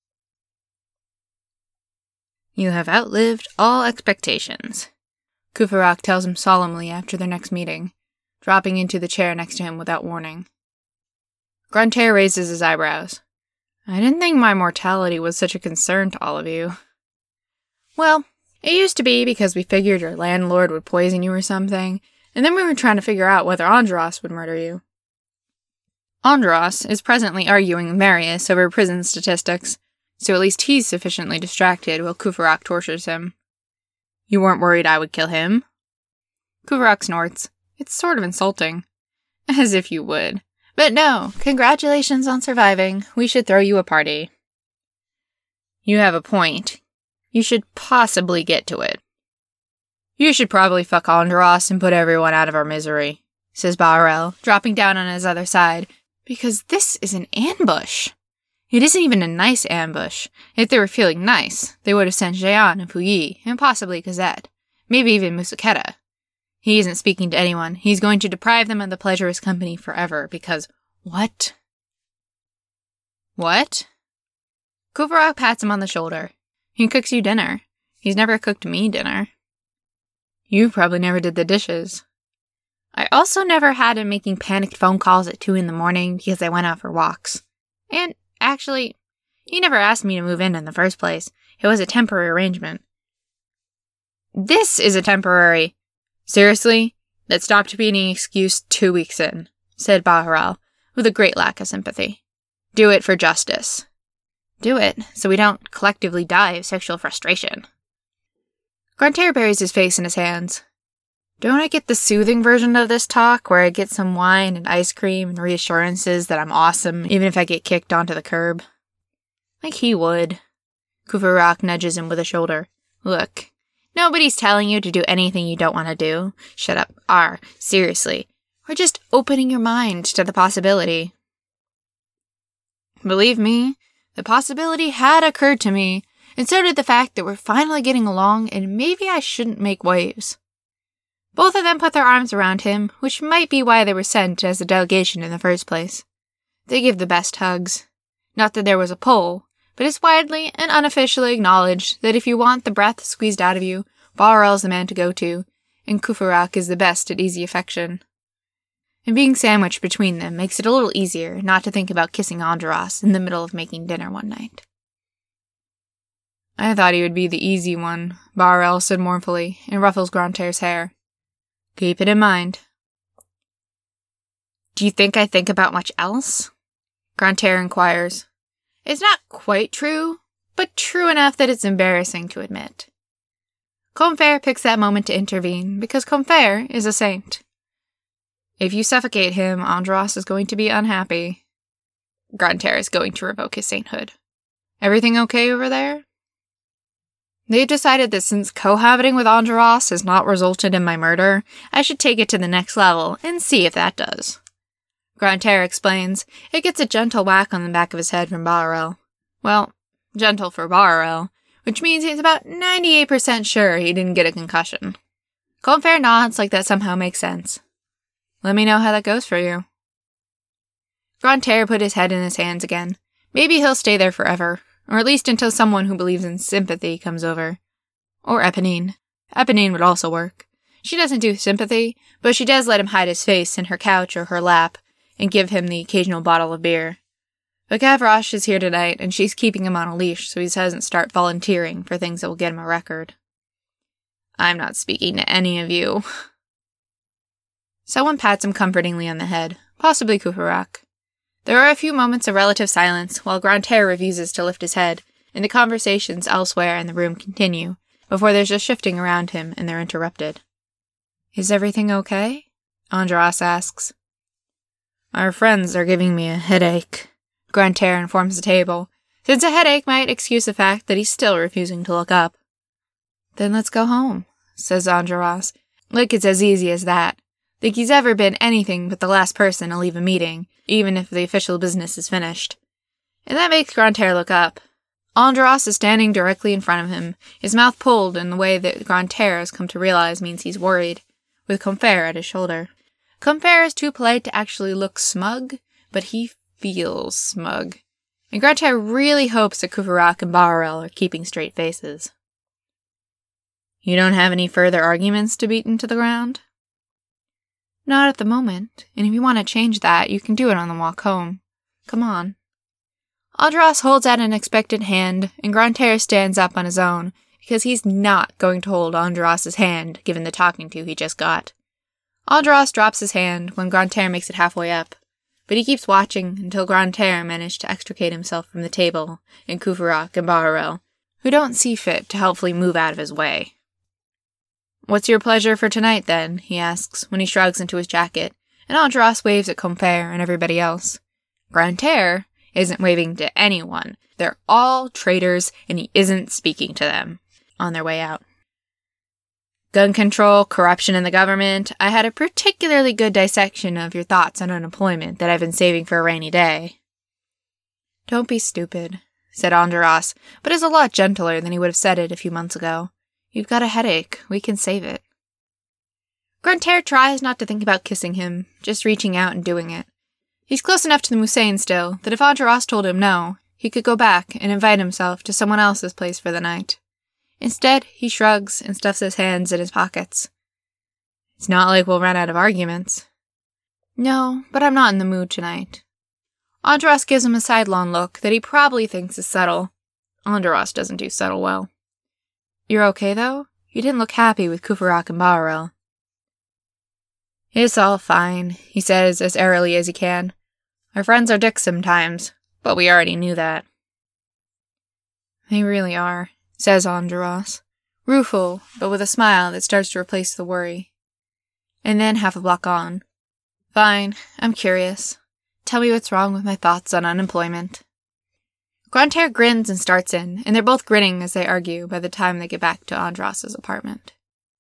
You have outlived all expectations, Courfeyrac tells him solemnly after their next meeting, dropping into the chair next to him without warning. Grantaire raises his eyebrows. I didn't think my mortality was such a concern to all of you. Well, it used to be because we figured your landlord would poison you or something, and then we were trying to figure out whether Andros would murder you. Andros is presently arguing with Marius over prison statistics, so at least he's sufficiently distracted while Courfeyrac tortures him. You weren't worried I would kill him? Courfeyrac snorts. It's sort of insulting. As if you would. But no, congratulations on surviving. We should throw you a party. You have a point. You should possibly get to it. You should probably fuck Andros and put everyone out of our misery, says Bahorel, dropping down on his other side, because this is an ambush. It isn't even a nice ambush. If they were feeling nice, they would have sent Jehan and Fouilly, and possibly Cosette, maybe even Musuketa. He isn't speaking to anyone. He's going to deprive them of the pleasure of his company forever, because what? What? Courfeyrac pats him on the shoulder. He cooks you dinner. He's never cooked me dinner. You probably never did the dishes. I also never had him making panicked phone calls at two in the morning because I went out for walks. And, actually, he never asked me to move in in the first place. It was a temporary arrangement. This is a temporary... Seriously? That stopped being an excuse two weeks in, said Bahorel, with a great lack of sympathy. Do it for justice. Do it, so we don't collectively die of sexual frustration. Grantaire buries his face in his hands. Don't I get the soothing version of this talk, where I get some wine and ice cream and reassurances that I'm awesome, even if I get kicked onto the curb? Like he would. Courfeyrac nudges him with a shoulder. Look, nobody's telling you to do anything you don't want to do. Shut up. R. Seriously. We're just opening your mind to the possibility. Believe me, the possibility had occurred to me, and so did the fact that we're finally getting along and maybe I shouldn't make waves. Both of them put their arms around him, which might be why they were sent as a delegation in the first place. They give the best hugs. Not that there was a pull, but it's widely and unofficially acknowledged that if you want the breath squeezed out of you, Bahorel's the man to go to, and Courfeyrac is the best at easy affection. And being sandwiched between them makes it a little easier not to think about kissing Andros in the middle of making dinner one night. I thought he would be the easy one, Bahorel said mournfully, and ruffles Grantaire's hair. Keep it in mind. Do you think I think about much else? Grantaire inquires. It's not quite true, but true enough that it's embarrassing to admit. Combeferre picks that moment to intervene, because Combeferre is a saint. If you suffocate him, Enjolras is going to be unhappy. Grantaire is going to revoke his sainthood. Everything okay over there? They've decided that since cohabiting with Enjolras has not resulted in my murder, I should take it to the next level and see if that does. Grantaire explains. It gets a gentle whack on the back of his head from Bahorel. Well, gentle for Bahorel, which means he's about ninety-eight percent sure he didn't get a concussion. Combeferre nods like that somehow makes sense. Let me know how that goes for you. Grantaire put his head in his hands again. Maybe he'll stay there forever, or at least until someone who believes in sympathy comes over. Or Eponine. Eponine would also work. She doesn't do sympathy, but she does let him hide his face in her couch or her lap, and give him the occasional bottle of beer. But Gavroche is here tonight, and she's keeping him on a leash so he doesn't start volunteering for things that will get him a record. I'm not speaking to any of you. Someone pats him comfortingly on the head, possibly Courfeyrac. There are a few moments of relative silence while Grantaire refuses to lift his head, and the conversations elsewhere in the room continue, before there's a shifting around him and they're interrupted. Is everything okay? Enjolras asks. Our friends are giving me a headache, Grantaire informs the table, since a headache might excuse the fact that he's still refusing to look up. Then let's go home, says Enjolras. Like it's as easy as that. Think he's ever been anything but the last person to leave a meeting, even if the official business is finished. And that makes Grantaire look up. Enjolras is standing directly in front of him, his mouth pulled in the way that Grantaire has come to realize means he's worried, with Combeferre at his shoulder. Combeferre is too polite to actually look smug, but he feels smug. And Grantaire really hopes that Courfeyrac and Bahorel are keeping straight faces. You don't have any further arguments to beat into the ground? Not at the moment, and if you want to change that, you can do it on the walk home. Come on. Enjolras holds out an expectant hand, and Grantaire stands up on his own, because he's not going to hold Enjolras' hand, given the talking to he just got. Enjolras drops his hand when Grantaire makes it halfway up, but he keeps watching until Grantaire managed to extricate himself from the table, and Courfeyrac and Bahorel, who don't see fit to helpfully move out of his way. What's your pleasure for tonight, then? He asks, when he shrugs into his jacket, and Enjolras waves at Combeferre and everybody else. Grantaire isn't waving to anyone. They're all traitors, and he isn't speaking to them. On their way out. Gun control, corruption in the government. I had a particularly good dissection of your thoughts on unemployment that I've been saving for a rainy day. Don't be stupid, said Enjolras, but is a lot gentler than he would have said it a few months ago. You've got a headache. We can save it. Grantaire tries not to think about kissing him, just reaching out and doing it. He's close enough to the Moussain still that if Enjolras told him no, he could go back and invite himself to someone else's place for the night. Instead, he shrugs and stuffs his hands in his pockets. It's not like we'll run out of arguments. No, but I'm not in the mood tonight. Enjolras gives him a sidelong look that he probably thinks is subtle. Enjolras doesn't do subtle well. You're okay, though? You didn't look happy with Courfeyrac and Bahorel. It's all fine, he says as airily as he can. Our friends are dicks sometimes, but we already knew that. They really are, says Enjolras, rueful, but with a smile that starts to replace the worry. And then half a block on. Fine, I'm curious. Tell me what's wrong with my thoughts on unemployment. Grantaire grins and starts in, and they're both grinning as they argue by the time they get back to Enjolras' apartment.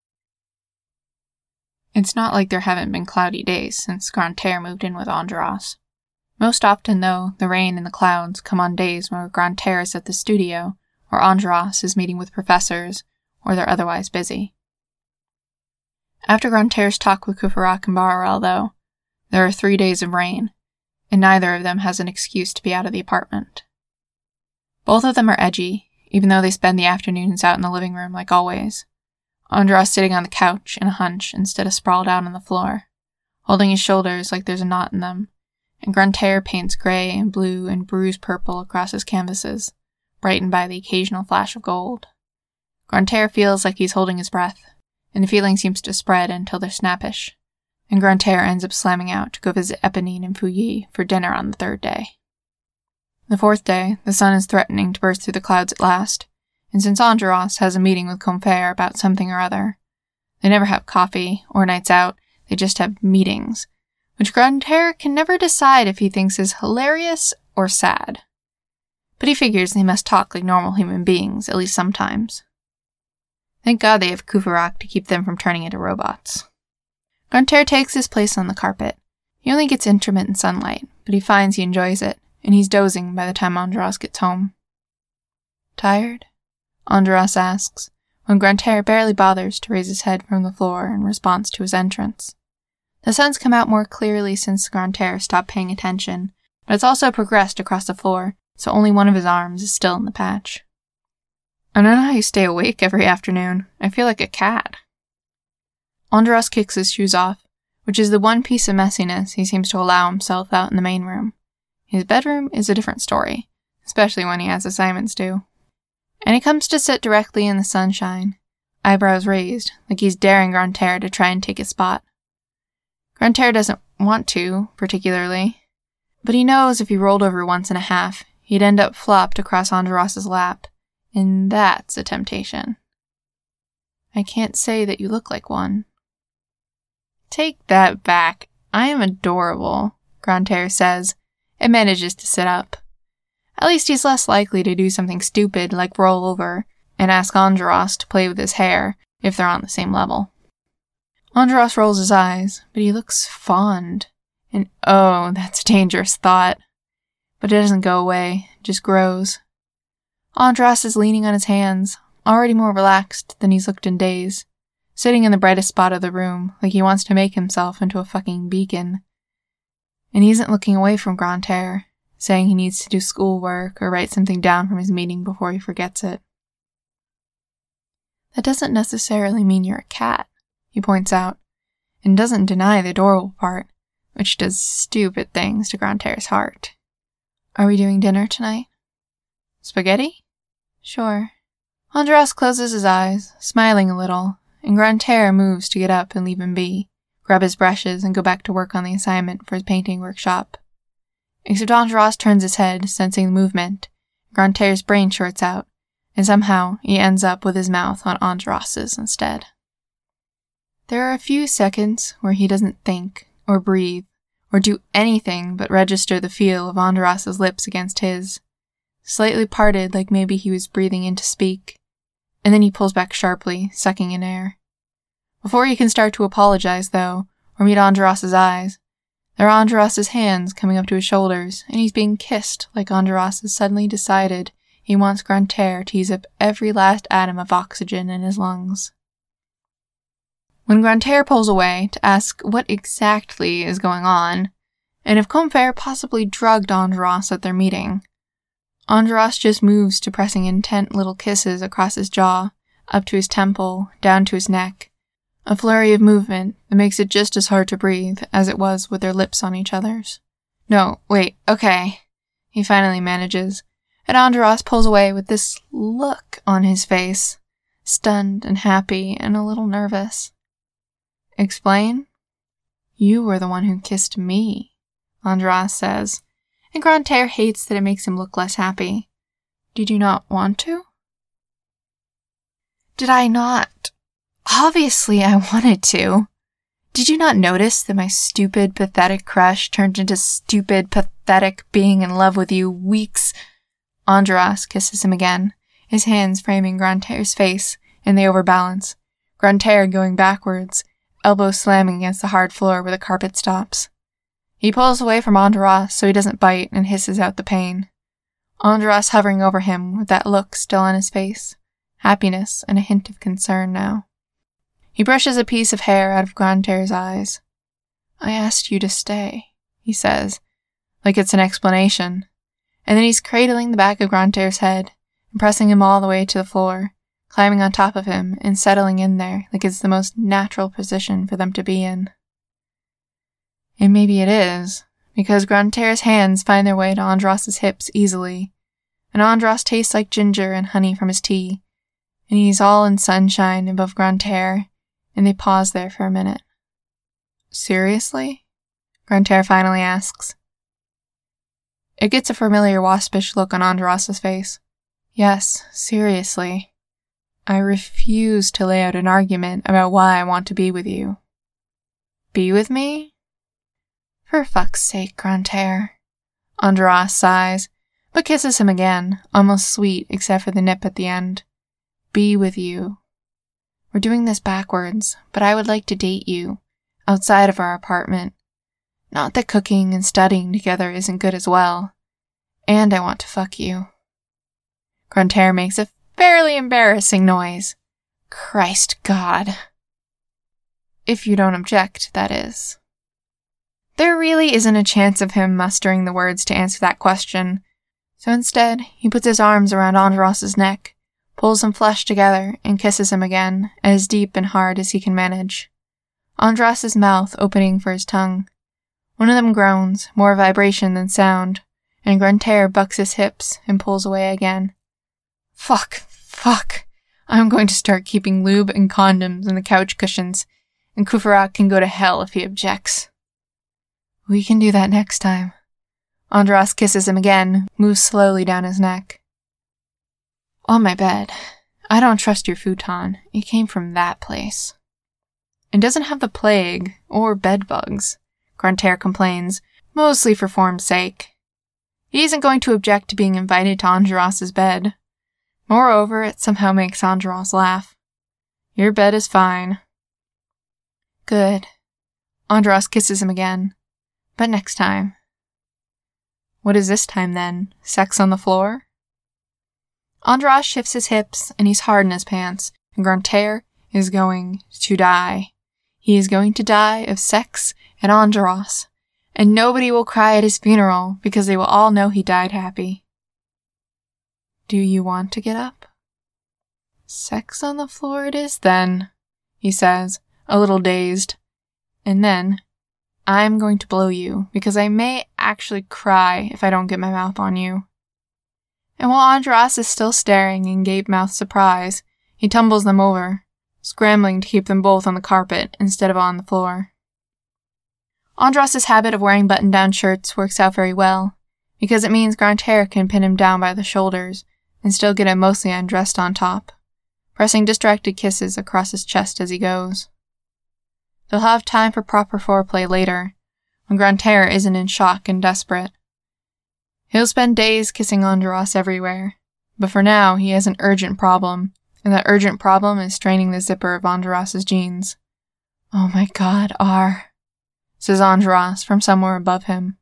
It's not like there haven't been cloudy days since Grantaire moved in with Enjolras. Most often, though, the rain and the clouds come on days when Grantaire is at the studio, or Enjolras is meeting with professors, or they're otherwise busy. After Grantaire's talk with Courfeyrac and Bahorel, though, there are three days of rain, and neither of them has an excuse to be out of the apartment. Both of them are edgy, even though they spend the afternoons out in the living room like always. Enjolras sitting on the couch in a hunch instead of sprawled out on the floor, holding his shoulders like there's a knot in them, and Grantaire paints gray and blue and bruised purple across his canvases, brightened by the occasional flash of gold. Grantaire feels like he's holding his breath, and the feeling seems to spread until they're snappish, and Grantaire ends up slamming out to go visit Eponine and Fouilly for dinner on the third day. The fourth day, the sun is threatening to burst through the clouds at last, and since Enjolras has a meeting with Combeferre about something or other, they never have coffee or nights out, they just have meetings, which Grantaire can never decide if he thinks is hilarious or sad. But he figures they must talk like normal human beings, at least sometimes. Thank God they have Courfeyrac to keep them from turning into robots. Grantaire takes his place on the carpet. He only gets intermittent sunlight, but he finds he enjoys it, and he's dozing by the time Enjolras gets home. Tired? Enjolras asks, when Grantaire barely bothers to raise his head from the floor in response to his entrance. The sun's come out more clearly since Grantaire stopped paying attention, but it's also progressed across the floor, so only one of his arms is still in the patch. I don't know how you stay awake every afternoon. I feel like a cat. Enjolras kicks his shoes off, which is the one piece of messiness he seems to allow himself out in the main room. His bedroom is a different story, especially when he has assignments due. And he comes to sit directly in the sunshine, eyebrows raised, like he's daring Grantaire to try and take his spot. Grantaire doesn't want to, particularly, but he knows if he rolled over once and a half, he'd end up flopped across Enjolras' lap, and that's a temptation. I can't say that you look like one. Take that back. I am adorable, Grantaire says, and manages to sit up. At least he's less likely to do something stupid like roll over and ask Enjolras to play with his hair if they're on the same level. Enjolras rolls his eyes, but he looks fond, and oh, that's a dangerous thought. But it doesn't go away, it just grows. Enjolras is leaning on his hands, already more relaxed than he's looked in days, sitting in the brightest spot of the room like he wants to make himself into a fucking beacon. And he isn't looking away from Grantaire, saying he needs to do schoolwork or write something down from his meeting before he forgets it. That doesn't necessarily mean you're a cat, he points out, and doesn't deny the adorable part, which does stupid things to Grantaire's heart. Are we doing dinner tonight? Spaghetti? Sure. Enjolras closes his eyes, smiling a little, and Grantaire moves to get up and leave him be, grab his brushes, and go back to work on the assignment for his painting workshop. Except Enjolras turns his head, sensing the movement. Grantaire's brain shorts out, and somehow he ends up with his mouth on Enjolras' instead. There are a few seconds where he doesn't think, or breathe, or do anything but register the feel of Enjolras' lips against his, slightly parted like maybe he was breathing in to speak, and then he pulls back sharply, sucking in air. Before he can start to apologize, though, or meet Enjolras' eyes, there are Enjolras' hands coming up to his shoulders, and he's being kissed like Enjolras has suddenly decided he wants Grantaire to use up every last atom of oxygen in his lungs. When Grantaire pulls away to ask what exactly is going on, and if Combeferre possibly drugged Enjolras at their meeting, Enjolras just moves to pressing intent little kisses across his jaw, up to his temple, down to his neck, a flurry of movement that makes it just as hard to breathe as it was with their lips on each other's. No, wait, okay, he finally manages, and Enjolras pulls away with this look on his face, stunned and happy and a little nervous. Explain? You were the one who kissed me, Enjolras says, and Grantaire hates that it makes him look less happy. Did you not want to? Did I not? Obviously I wanted to. Did you not notice that my stupid, pathetic crush turned into stupid, pathetic being in love with you weeks? Enjolras kisses him again, his hands framing Grantaire's face, and they overbalance, Grantaire going backwards, elbows slamming against the hard floor where the carpet stops. He pulls away from Enjolras so he doesn't bite and hisses out the pain. Enjolras hovering over him with that look still on his face, happiness and a hint of concern now. He brushes a piece of hair out of Grantaire's eyes. I asked you to stay, he says, like it's an explanation, and then he's cradling the back of Grantaire's head and pressing him all the way to the floor, climbing on top of him and settling in there like it's the most natural position for them to be in. And maybe it is, because Grantaire's hands find their way to Enjolras' hips easily, and Enjolras tastes like ginger and honey from his tea, and he's all in sunshine above Grantaire, and they pause there for a minute. Seriously? Grantaire finally asks. It gets a familiar waspish look on Andras's face. Yes, seriously. I refuse to lay out an argument about why I want to be with you. Be with me? For fuck's sake, Grantaire. Andras sighs, but kisses him again, almost sweet except for the nip at the end. Be with you. We're doing this backwards, but I would like to date you, outside of our apartment. Not that cooking and studying together isn't good as well. And I want to fuck you. Grantaire makes a fairly embarrassing noise. Christ God. If you don't object, that is. There really isn't a chance of him mustering the words to answer that question, so instead, he puts his arms around Andras's neck, pulls them flush together, and kisses him again, as deep and hard as he can manage. Andras's mouth opening for his tongue. One of them groans, more vibration than sound, and Grantaire bucks his hips and pulls away again. Fuck, fuck. I'm going to start keeping lube and condoms in the couch cushions, and Courfeyrac can go to hell if he objects. We can do that next time. Andras kisses him again, moves slowly down his neck. On my bed. I don't trust your futon. It came from that place. It doesn't have the plague, or bed bugs, Grantaire complains, mostly for form's sake. He isn't going to object to being invited to Andras's bed. Moreover, it somehow makes Andras laugh. Your bed is fine. Good. Andras kisses him again. But next time. What is this time then? Sex on the floor? Andras shifts his hips and he's hard in his pants, and Grantaire is going to die. He is going to die of sex and Andras, and nobody will cry at his funeral because they will all know he died happy. Do you want to get up? Sex on the floor it is then, he says, a little dazed. And then, I'm going to blow you, because I may actually cry if I don't get my mouth on you. And while Andras is still staring in gape-mouthed surprise, he tumbles them over, scrambling to keep them both on the carpet instead of on the floor. Andras's habit of wearing button-down shirts works out very well, because it means Grantaire can pin him down by the shoulders and still get him mostly undressed on top, pressing distracted kisses across his chest as he goes. They'll have time for proper foreplay later, when Grantaire isn't in shock and desperate. He'll spend days kissing Andras everywhere, but for now he has an urgent problem, and that urgent problem is straining the zipper of Andras's jeans. Oh my God, R, says Andras from somewhere above him.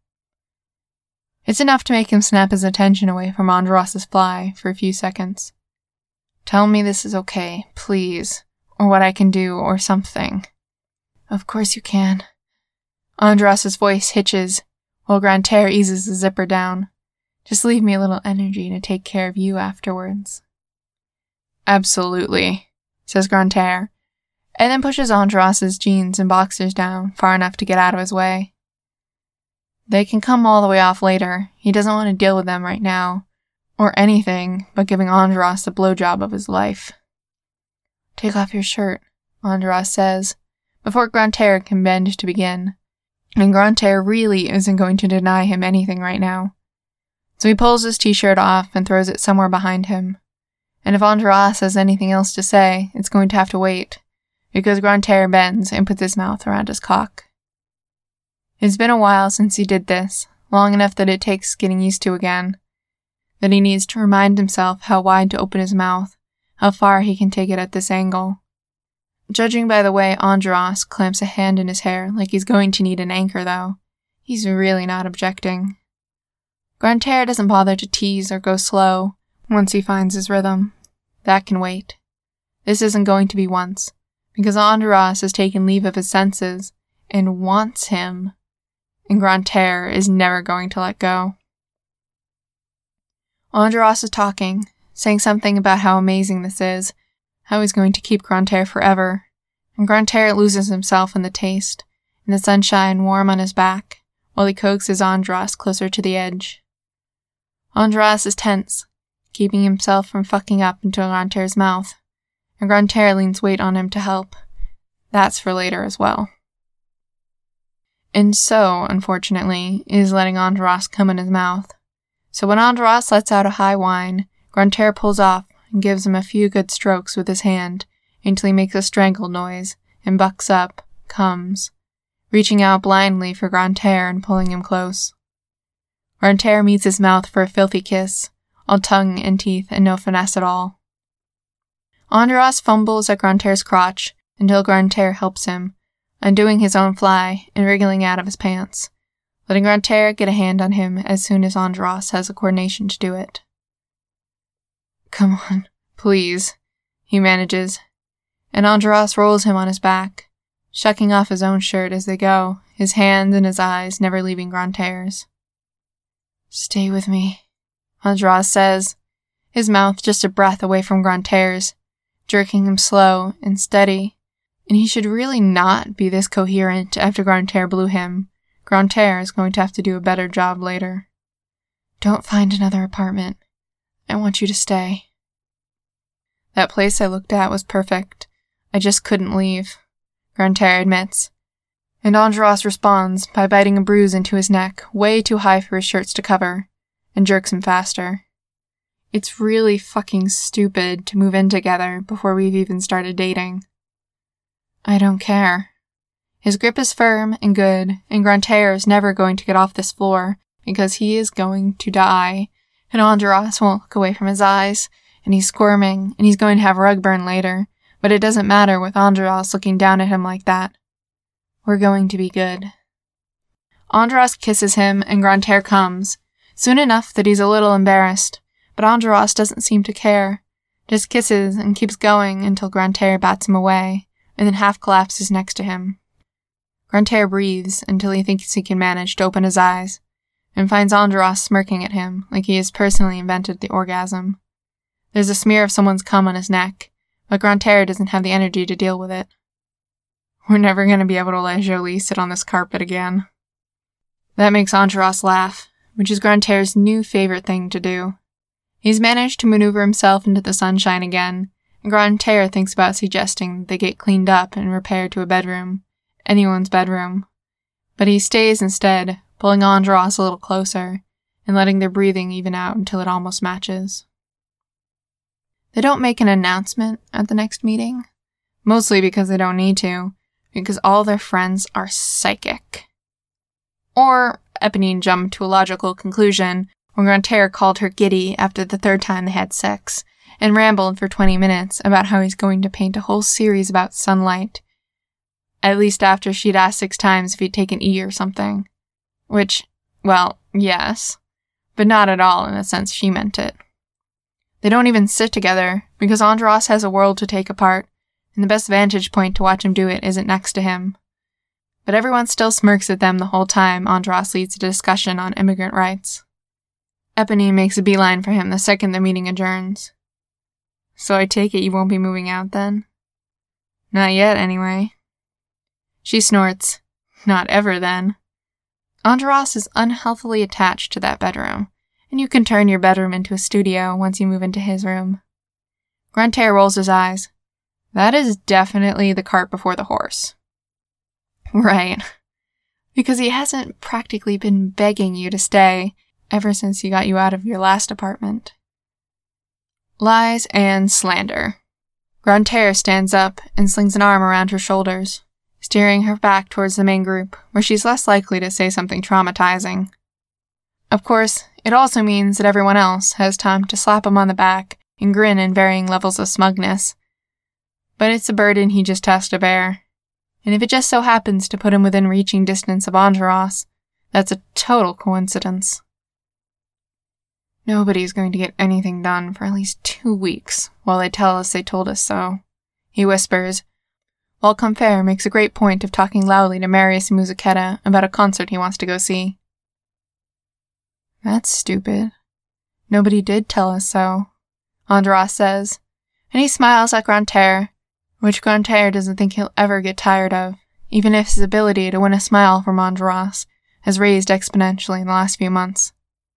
It's enough to make him snap his attention away from Andras's fly for a few seconds. Tell me this is okay, please, or what I can do, or something. Of course you can. Andras's voice hitches, while Grantaire eases the zipper down. Just leave me a little energy to take care of you afterwards. Absolutely, says Grantaire, and then pushes Andras's jeans and boxers down far enough to get out of his way. They can come all the way off later. He doesn't want to deal with them right now, or anything but giving Andras the blowjob of his life. Take off your shirt, Andras says, before Grantaire can bend to begin, and Grantaire really isn't going to deny him anything right now. So he pulls his t-shirt off and throws it somewhere behind him. And if Andras has anything else to say, it's going to have to wait, because Grantaire bends and puts his mouth around his cock. It's been a while since he did this, long enough that it takes getting used to again, that he needs to remind himself how wide to open his mouth, how far he can take it at this angle. Judging by the way Andras clamps a hand in his hair like he's going to need an anchor, though, he's really not objecting. Grantaire doesn't bother to tease or go slow once he finds his rhythm. That can wait. This isn't going to be once, because Andras has taken leave of his senses and wants him, and Grantaire is never going to let go. Andras is talking, saying something about how amazing this is, how he's going to keep Grantaire forever, and Grantaire loses himself in the taste, in the sunshine warm on his back, while he coaxes Andras closer to the edge. Andras is tense, keeping himself from fucking up into Grantaire's mouth, and Grantaire leans weight on him to help. That's for later as well. And so, unfortunately, is letting Andros come in his mouth. So when Andros lets out a high whine, Grantaire pulls off and gives him a few good strokes with his hand until he makes a strangled noise and bucks up, comes, reaching out blindly for Grantaire and pulling him close. Grantaire meets his mouth for a filthy kiss, all tongue and teeth and no finesse at all. Andros fumbles at Grantaire's crotch until Grantaire helps him, undoing his own fly and wriggling out of his pants, letting Grantaire get a hand on him as soon as Andros has the coordination to do it. "Come on, please," he manages, and Andros rolls him on his back, shucking off his own shirt as they go, his hands and his eyes never leaving Grantaire's. "Stay with me," Andros says, his mouth just a breath away from Grantaire's, jerking him slow and steady. And he should really not be this coherent after Grantaire blew him. Grantaire is going to have to do a better job later. "Don't find another apartment. I want you to stay." "That place I looked at was perfect. I just couldn't leave," Grantaire admits. And Andros responds by biting a bruise into his neck, way too high for his shirts to cover, and jerks him faster. It's really fucking stupid to move in together before we've even started dating. "I don't care." His grip is firm and good, and Grantaire is never going to get off this floor because he is going to die, and Andros won't look away from his eyes, and he's squirming, and he's going to have rug burn later, but it doesn't matter with Andros looking down at him like that. We're going to be good. Andros kisses him, and Grantaire comes, soon enough that he's a little embarrassed, but Andros doesn't seem to care, just kisses and keeps going until Grantaire bats him away, and then half collapses next to him. Grantaire breathes until he thinks he can manage to open his eyes, and finds Andros smirking at him like he has personally invented the orgasm. There's a smear of someone's cum on his neck, but Grantaire doesn't have the energy to deal with it. We're never going to be able to let Jolie sit on this carpet again. That makes Andros laugh, which is Grantaire's new favorite thing to do. He's managed to maneuver himself into the sunshine again, and Grantaire thinks about suggesting they get cleaned up and repaired to a bedroom, anyone's bedroom. But he stays instead, pulling Andros a little closer, and letting their breathing even out until it almost matches. They don't make an announcement at the next meeting, mostly because they don't need to, because all their friends are psychic. Or Eponine jumped to a logical conclusion when Grantaire called her giddy after the third time they had sex, and rambled for twenty minutes about how he's going to paint a whole series about sunlight, at least after she'd asked six times if he'd taken E or something. Which, well, yes, but not at all in the sense she meant it. They don't even sit together, because Andros has a world to take apart, and the best vantage point to watch him do it isn't next to him. But everyone still smirks at them the whole time Andros leads a discussion on immigrant rights. Eponine makes a beeline for him the second the meeting adjourns. "So I take it you won't be moving out then?" "Not yet, anyway." She snorts. "Not ever, then." Andros is unhealthily attached to that bedroom, and you can turn your bedroom into a studio once you move into his room. Grantaire rolls his eyes. That is definitely the cart before the horse. Right. Because he hasn't practically been begging you to stay ever since he got you out of your last apartment. Lies and slander. Grantaire stands up and slings an arm around her shoulders, steering her back towards the main group, where she's less likely to say something traumatizing. Of course, it also means that everyone else has time to slap him on the back and grin in varying levels of smugness. But it's a burden he just has to bear. And if it just so happens to put him within reaching distance of Andros, that's a total coincidence. Nobody's going to get anything done for at least two weeks while they tell us they told us so, he whispers, while Combeferre makes a great point of talking loudly to Marius and Musichetta about a concert he wants to go see. That's stupid. Nobody did tell us so, Andros says, and he smiles at Grantaire, which Grantaire doesn't think he'll ever get tired of, even if his ability to win a smile from Andros has raised exponentially in the last few months.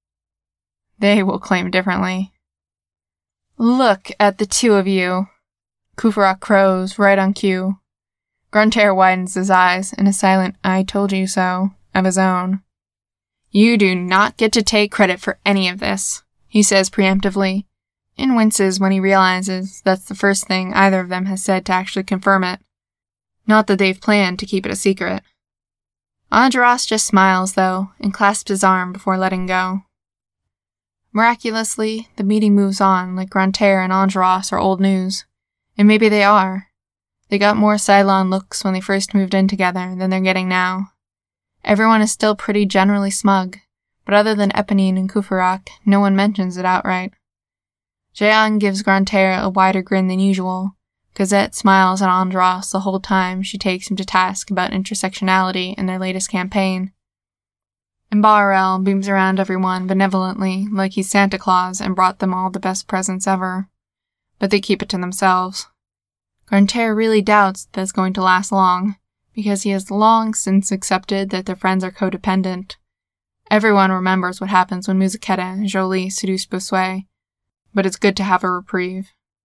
They will claim differently. Look at the two of you, Courfeyrac crows right on cue. Grantaire widens his eyes in a silent "I told you so" of his own. "You do not get to take credit for any of this," he says preemptively, and winces when he realizes that's the first thing either of them has said to actually confirm it. Not that they've planned to keep it a secret. Enjolras just smiles, though, and clasps his arm before letting go. Miraculously, the meeting moves on like Grantaire and Enjolras are old news. And maybe they are. They got more sidelong looks when they first moved in together than they're getting now. Everyone is still pretty generally smug, but other than Eponine and Courfeyrac, no one mentions it outright. Jehan gives Grantaire a wider grin than usual. Cosette smiles at Enjolras the whole time she takes him to task about intersectionality in their latest campaign. And Bahorel beams around everyone benevolently like he's Santa Claus and brought them all the best presents ever. But they keep it to themselves. Grantaire really doubts that it's going to last long, because he has long since accepted that their friends are codependent. Everyone remembers what happens when Musichetta and Joly seduce Bossuet, but it's good to have a reprieve.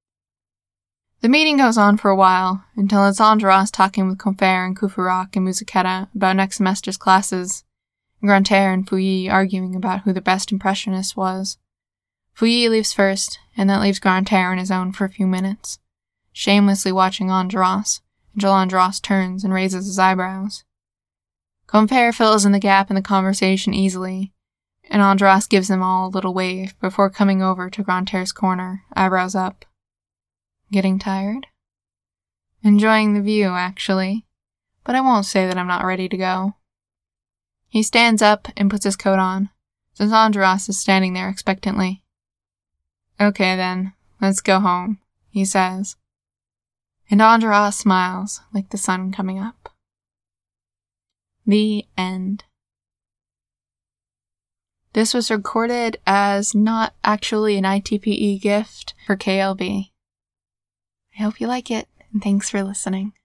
The meeting goes on for a while, until it's Enjolras talking with Combeferre and Courfeyrac and Musichetta about next semester's classes, and Grantaire and Feuilly arguing about who the best impressionist was. Feuilly leaves first, and that leaves Grantaire on his own for a few minutes, shamelessly watching Enjolras, until Enjolras turns and raises his eyebrows. Combeferre fills in the gap in the conversation easily, and Enjolras gives them all a little wave before coming over to Grantaire's corner, eyebrows up. Getting tired? Enjoying the view, actually, but I won't say that I'm not ready to go. He stands up and puts his coat on, since Enjolras is standing there expectantly. Okay then, let's go home, he says. And Enjolras smiles like the sun coming up. The end. This was recorded as not actually an I T P E gift for K L B. I hope you like it, and thanks for listening.